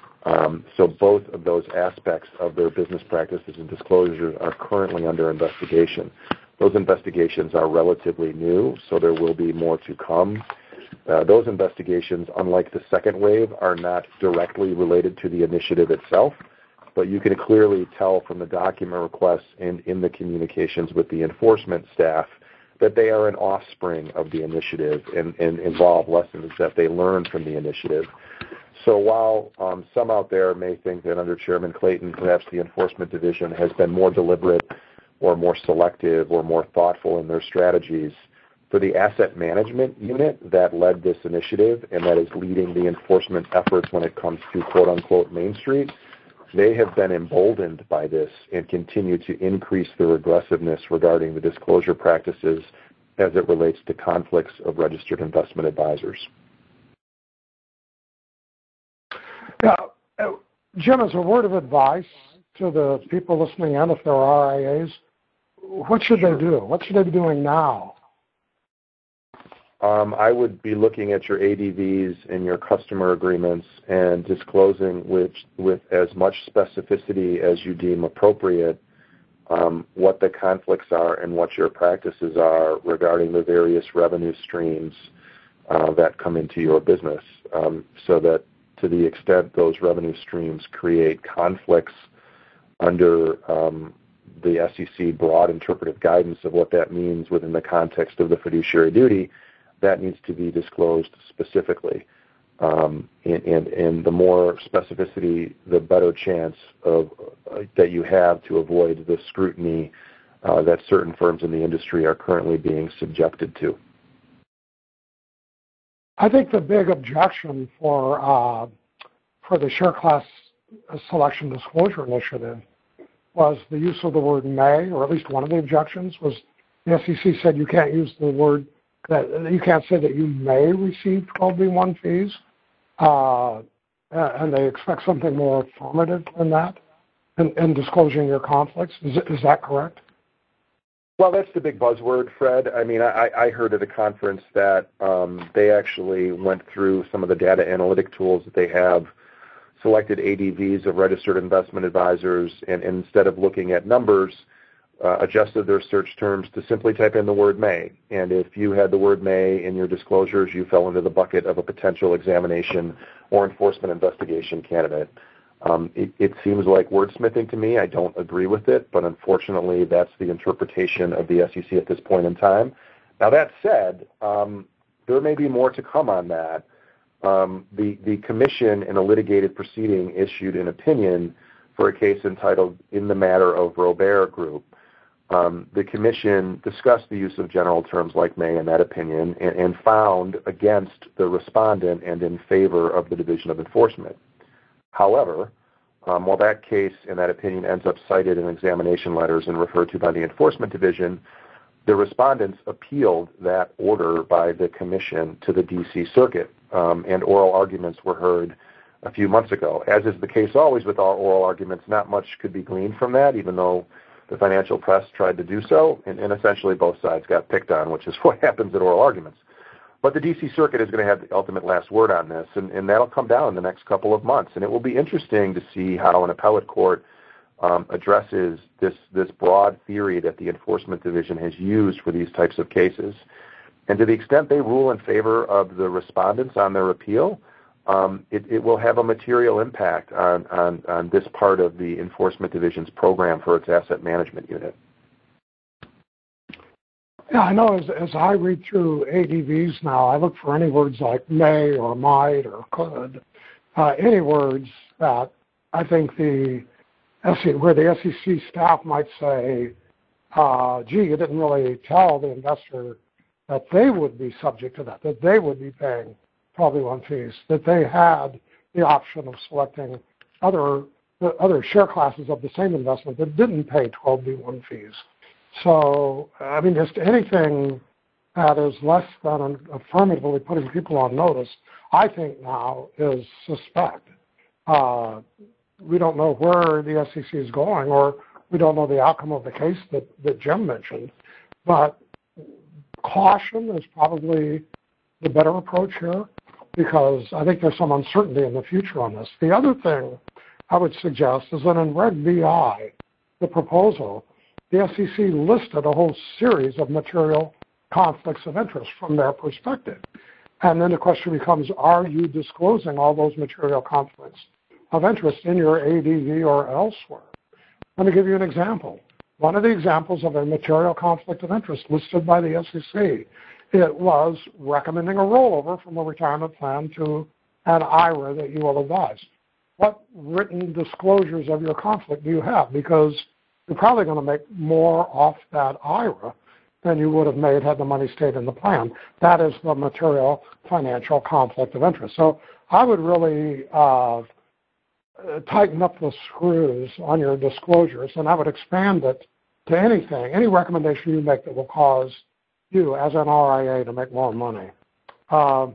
So both of those aspects of their business practices and disclosures are currently under investigation. Those investigations are relatively new, so there will be more to come. Those investigations, unlike the second wave, are not directly related to the initiative itself, but you can clearly tell from the document requests and in the communications with the enforcement staff that they are an offspring of the initiative and involve lessons that they learned from the initiative. So while some out there may think that under Chairman Clayton, perhaps the Enforcement Division has been more deliberate or more selective or more thoughtful in their strategies, for the asset management unit that led this initiative and that is leading the enforcement efforts when it comes to quote-unquote Main Street, they have been emboldened by this and continue to increase their aggressiveness regarding the disclosure practices as it relates to conflicts of registered investment advisors. Yeah, Jim, as a word of advice to the people listening in, if there are RIAs, what should they do? What should they be doing now? I would be looking at your ADVs and your customer agreements and disclosing with as much specificity as you deem appropriate what the conflicts are and what your practices are regarding the various revenue streams that come into your business, so that to the extent those revenue streams create conflicts under the SEC broad interpretive guidance of what that means within the context of the fiduciary duty, that needs to be disclosed specifically. And the more specificity, the better chance of that you have to avoid the scrutiny that certain firms in the industry are currently being subjected to. I think the big objection for the share class selection disclosure initiative was the use of the word may, or at least one of the objections was the SEC said you can't use the word, that you can't say that you may receive 12b1 fees, and they expect something more affirmative than that in disclosing your conflicts. Is that correct? Well, that's the big buzzword, Fred. I mean, I heard at a conference that they actually went through some of the data analytic tools that they have, selected ADVs of registered investment advisors, and instead of looking at numbers, adjusted their search terms to simply type in the word may. And if you had the word may in your disclosures, you fell into the bucket of a potential examination or enforcement investigation candidate. It seems like wordsmithing to me. I don't agree with it, but unfortunately that's the interpretation of the SEC at this point in time. Now that said, there may be more to come on that. The commission in a litigated proceeding issued an opinion for a case entitled In the Matter of Robert Group. The commission discussed the use of general terms like may in that opinion and found against the respondent and in favor of the Division of Enforcement. However, while that case and that opinion ends up cited in examination letters and referred to by the Enforcement Division, the respondents appealed that order by the commission to the D.C. Circuit, and oral arguments were heard a few months ago. As is the case always with our oral arguments, not much could be gleaned from that, even though the financial press tried to do so, and essentially both sides got picked on, which is what happens at oral arguments. But the D.C. Circuit is going to have the ultimate last word on this, and that'll come down in the next couple of months. And it will be interesting to see how an appellate court addresses this broad theory that the Enforcement Division has used for these types of cases. And to the extent they rule in favor of the respondents on their appeal, it will have a material impact on this part of the Enforcement Division's program for its asset management unit. Yeah, I know as I read through ADVs now, I look for any words like may or might or could, any words that I think where the SEC staff might say, gee, you didn't really tell the investor that they would be subject to that they would be paying 12b1 fees, that they had the option of selecting other share classes of the same investment that didn't pay 12b1 fees. So, I mean, just anything that is less than affirmatively putting people on notice, I think now is suspect. We don't know where the SEC is going, or we don't know the outcome of the case that Jim mentioned. But caution is probably the better approach here, because I think there's some uncertainty in the future on this. The other thing I would suggest is that in Reg BI, the proposal, the SEC listed a whole series of material conflicts of interest from their perspective. And then the question becomes, are you disclosing all those material conflicts of interest in your ADV or elsewhere? Let me give you an example. One of the examples of a material conflict of interest listed by the SEC, it was recommending a rollover from a retirement plan to an IRA that you will advise. What written disclosures of your conflict do you have? Because you're probably going to make more off that IRA than you would have made had the money stayed in the plan. That is the material financial conflict of interest. So I would really tighten up the screws on your disclosures, and I would expand it to anything, any recommendation you make that will cause you as an RIA to make more money. Well,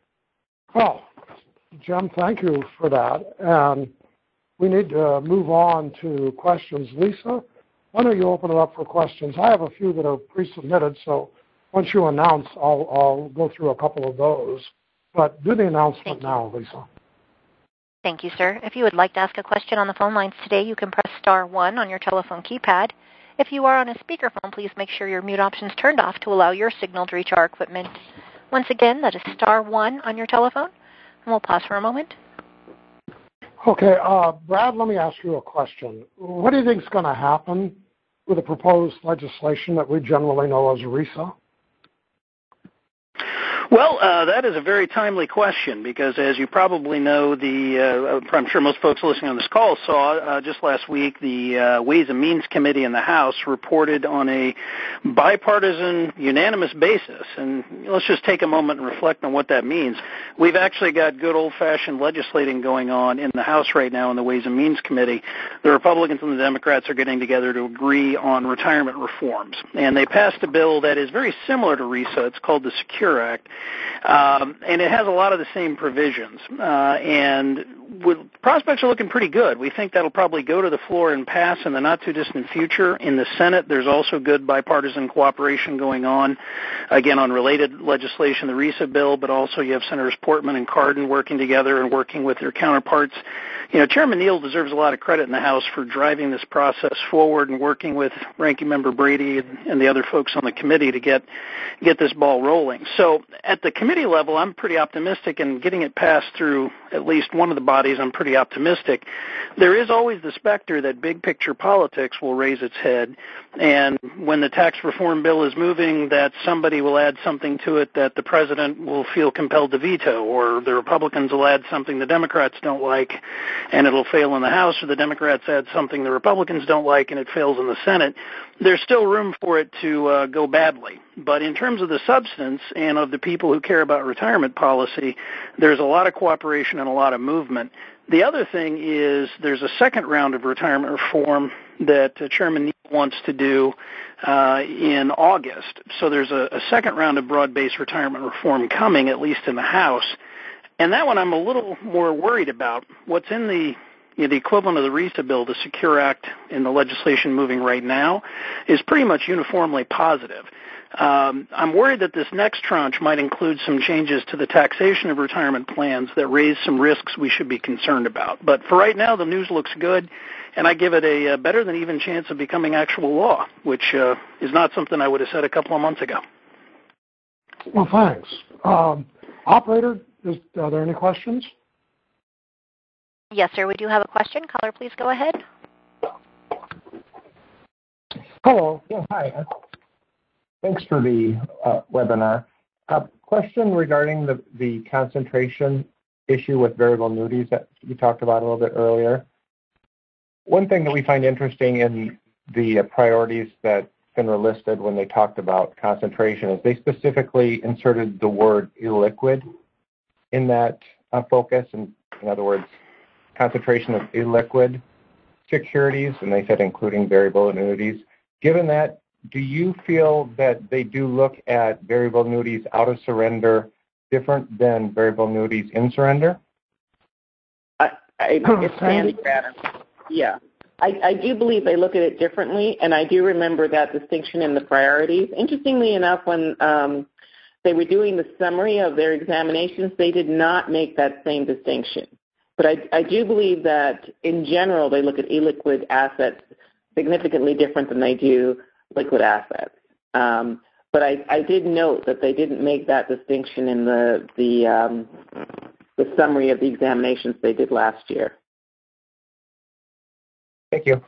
Jim, thank you for that. And we need to move on to questions. Lisa, why don't you open it up for questions? I have a few that are pre-submitted, so once you announce, I'll go through a couple of those. But do the announcement now, Lisa. Thank you, sir. If you would like to ask a question on the phone lines today, you can press *1 on your telephone keypad. If you are on a speakerphone, please make sure your mute option is turned off to allow your signal to reach our equipment. Once again, that is *1 on your telephone, and we'll pause for a moment. Okay, Brad, let me ask you a question. What do you think is going to happen with the proposed legislation that we generally know as RISA? Well, that is a very timely question because, as you probably know, I'm sure most folks listening on this call saw just last week the Ways and Means Committee in the House reported on a bipartisan, unanimous basis. And let's just take a moment and reflect on what that means. We've actually got good old-fashioned legislating going on in the House right now in the Ways and Means Committee. The Republicans and the Democrats are getting together to agree on retirement reforms. And they passed a bill that is very similar to RESA. It's called the Secure Act. And it has a lot of the same provisions. And prospects are looking pretty good. We think that'll probably go to the floor and pass in the not-too-distant future. In the Senate, there's also good bipartisan cooperation going on, again, on related legislation, the RESA bill, but also you have Senators Portman and Cardin working together and working with their counterparts. You know, Chairman Neal deserves a lot of credit in the House for driving this process forward and working with Ranking Member Brady and the other folks on the committee to get this ball rolling. So at the committee level, I'm pretty optimistic, and getting it passed through at least one of the bodies, I'm pretty optimistic. There is always the specter that big picture politics will raise its head, and when the tax reform bill is moving, that somebody will add something to it that the president will feel compelled to veto, or the Republicans will add something the Democrats don't like, and it'll fail in the House, or the Democrats add something the Republicans don't like, and it fails in the Senate. There's still room for it to go badly. But in terms of the substance and of the people who care about retirement policy, there's a lot of cooperation and a lot of movement. The other thing is there's a second round of retirement reform that Chairman Neal wants to do in August. So there's a second round of broad-based retirement reform coming, at least in the House. And that one I'm a little more worried about. What's in the equivalent of the RESA bill, the Secure Act, in the legislation moving right now, is pretty much uniformly positive. I'm worried that this next tranche might include some changes to the taxation of retirement plans that raise some risks we should be concerned about. But for right now, the news looks good, and I give it a better than even chance of becoming actual law, which is not something I would have said a couple of months ago. Well, thanks. Operator, are there any questions? Yes, sir. We do have a question. Caller, please go ahead. Hello. Yeah, hi. Thanks for the webinar. Question regarding the concentration issue with variable annuities that you talked about a little bit earlier. One thing that we find interesting in the priorities that FINRA listed when they talked about concentration is they specifically inserted the word illiquid in that focus. And in other words, concentration of illiquid securities, and they said including variable annuities. Given that, do you feel that they do look at variable annuities out of surrender different than variable annuities in surrender? It's Sandy Bradner. Yeah. I do believe they look at it differently, and I do remember that distinction in the priorities. Interestingly enough, when they were doing the summary of their examinations, they did not make that same distinction. But I do believe that, in general, they look at illiquid assets significantly different than they do liquid assets. But I did note that they didn't make that distinction in the summary of the examinations they did last year. Thank you.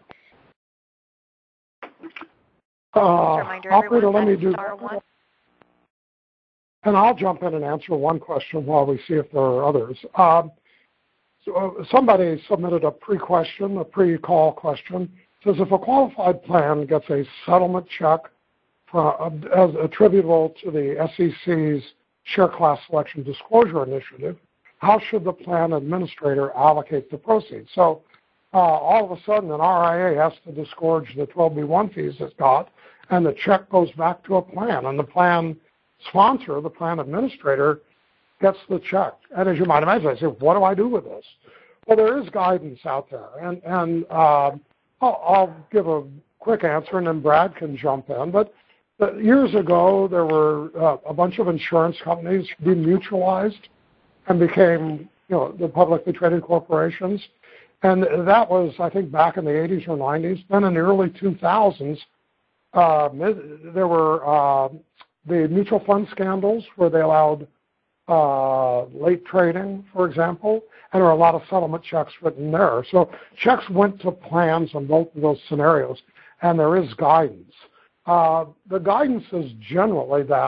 Operator, let me do that. And I'll jump in and answer one question while we see if there are others. So somebody submitted a pre-call question. It says if a qualified plan gets a settlement check as attributable to the SEC's Share Class Selection Disclosure Initiative, how should the plan administrator allocate the proceeds? So all of a sudden an RIA has to disgorge the 12B1 fees it's got, and the check goes back to a plan, and the plan sponsor, the plan administrator, gets the check. And as you might imagine, I say, what do I do with this? Well, there is guidance out there, and I'll give a quick answer, and then Brad can jump in. But years ago, there were a bunch of insurance companies demutualized and became, the publicly traded corporations. And that was, I think, back in the 80s or 90s. Then in the early 2000s, there were the mutual fund scandals where they allowed late trading, for example, and there are a lot of settlement checks written there. So checks went to plans on both of those scenarios, and there is guidance. The guidance is generally that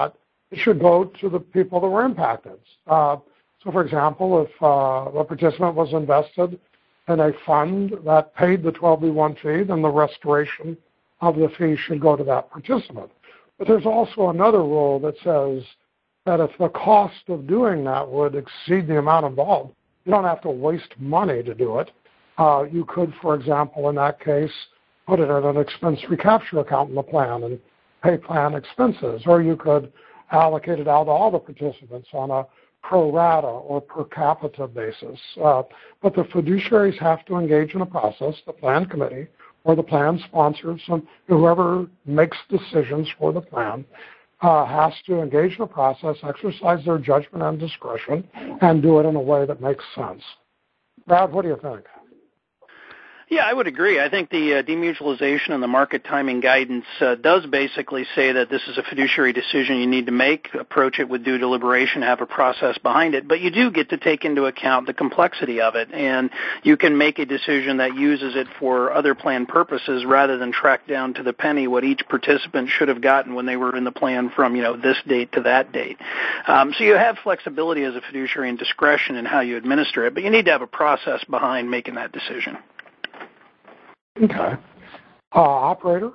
it should go to the people that were impacted. So, for example, if a participant was invested in a fund that paid the 12B1 fee, then the restoration of the fee should go to that participant. But there's also another rule that says that if the cost of doing that would exceed the amount involved, you don't have to waste money to do it. You could, for example, in that case, put it in an expense recapture account in the plan and pay plan expenses, or you could allocate it out to all the participants on a pro rata or per capita basis. But the fiduciaries have to engage in a process, the plan committee or the plan sponsors, and whoever makes decisions for the plan has to engage in a process, exercise their judgment and discretion, and do it in a way that makes sense. Brad, what do you think? Yeah, I would agree. I think the demutualization and the market timing guidance does basically say that this is a fiduciary decision you need to make, approach it with due deliberation, have a process behind it, but you do get to take into account the complexity of it, and you can make a decision that uses it for other plan purposes rather than track down to the penny what each participant should have gotten when they were in the plan from, this date to that date. So you have flexibility as a fiduciary and discretion in how you administer it, but you need to have a process behind making that decision. Okay. Operator?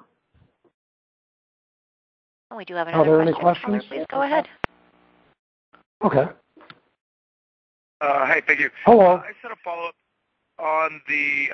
We do have another question. Are there any questions? Please go ahead. Okay. Hey, thank you. Hello. I just had a follow-up on the,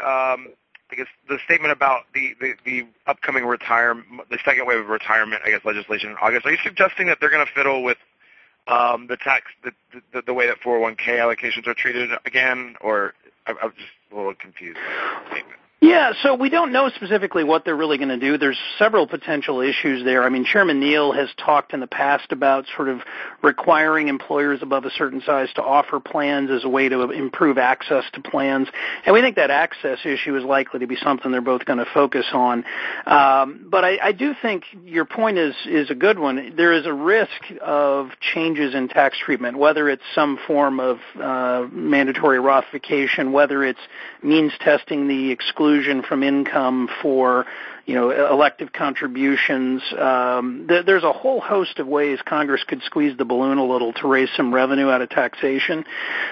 the statement about the upcoming retirement, the second wave of retirement, legislation in August. Are you suggesting that they're going to fiddle with the tax, the way that 401k allocations are treated again, or I'm just a little confused by the statement? Yeah, so we don't know specifically what they're really going to do. There's several potential issues there. I mean, Chairman Neal has talked in the past about sort of requiring employers above a certain size to offer plans as a way to improve access to plans. And we think that access issue is likely to be something they're both going to focus on. But I do think your point is a good one. There is a risk of changes in tax treatment, whether it's some form of mandatory Rothification, whether it's means testing the exclusion from income for, elective contributions. There's a whole host of ways Congress could squeeze the balloon a little to raise some revenue out of taxation,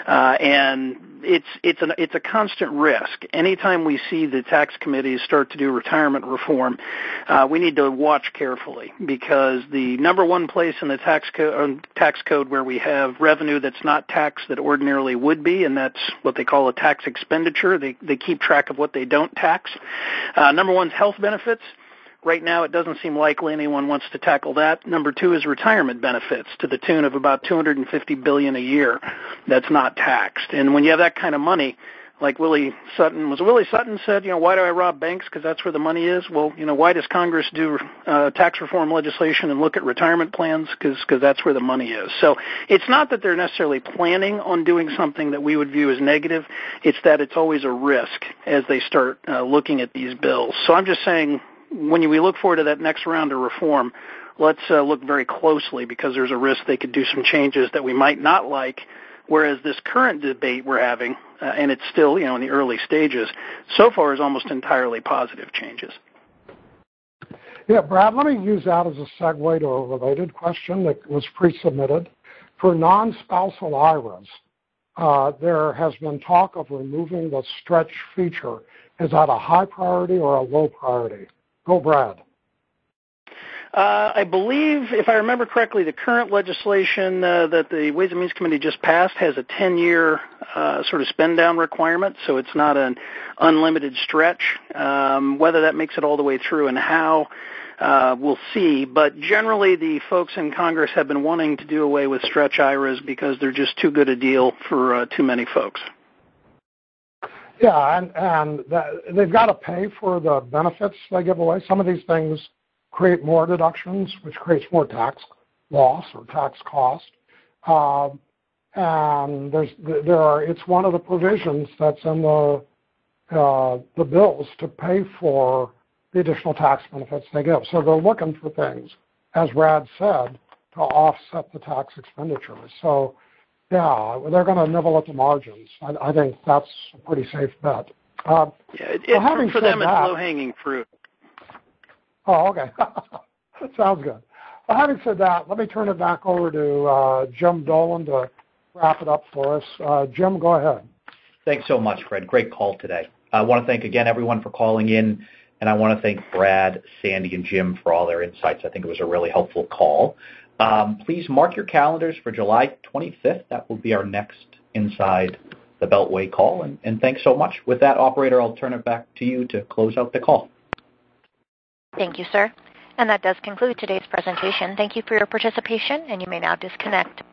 and it's a constant risk. Anytime we see the tax committees start to do retirement reform, we need to watch carefully, because the number one place in the tax code where we have revenue that's not taxed that ordinarily would be, and that's what they call a tax expenditure. They keep track of what they don't tax. Number one is health benefits. Right now, it doesn't seem likely anyone wants to tackle that. Number two is retirement benefits to the tune of about $250 billion a year that's not taxed. And when you have that kind of money, like Willie Sutton said, why do I rob banks? Because that's where the money is. Well, why does Congress do tax reform legislation and look at retirement plans? Because that's where the money is. So it's not that they're necessarily planning on doing something that we would view as negative. It's that it's always a risk as they start looking at these bills. So I'm just saying, when we look forward to that next round of reform, let's look very closely, because there's a risk they could do some changes that we might not like, whereas this current debate we're having, and it's still in the early stages, so far is almost entirely positive changes. Yeah, Brad, let me use that as a segue to a related question that was pre-submitted. For non-spousal IRAs, there has been talk of removing the stretch feature. Is that a high priority or a low priority? Go, Brad. I believe, if I remember correctly, the current legislation that the Ways and Means Committee just passed has a 10-year sort of spend-down requirement, so it's not an unlimited stretch. Whether that makes it all the way through and how, we'll see. But generally, the folks in Congress have been wanting to do away with stretch IRAs because they're just too good a deal for too many folks. Yeah, and they've got to pay for the benefits they give away. Some of these things create more deductions, which creates more tax loss or tax cost. And it's one of the provisions that's in the bills to pay for the additional tax benefits they give. So they're looking for things, as Brad said, to offset the tax expenditures. So yeah, they're going to nibble at the margins. I think that's a pretty safe bet. For them, it's low-hanging fruit. Oh, okay. Sounds good. Well, having said that, let me turn it back over to Jim Dolan to wrap it up for us. Jim, go ahead. Thanks so much, Fred. Great call today. I want to thank again everyone for calling in, and I want to thank Brad, Sandy, and Jim for all their insights. I think it was a really helpful call. Please mark your calendars for July 25th. That will be our next Inside the Beltway call, and thanks so much. With that, operator, I'll turn it back to you to close out the call. Thank you, sir. And that does conclude today's presentation. Thank you for your participation, and you may now disconnect.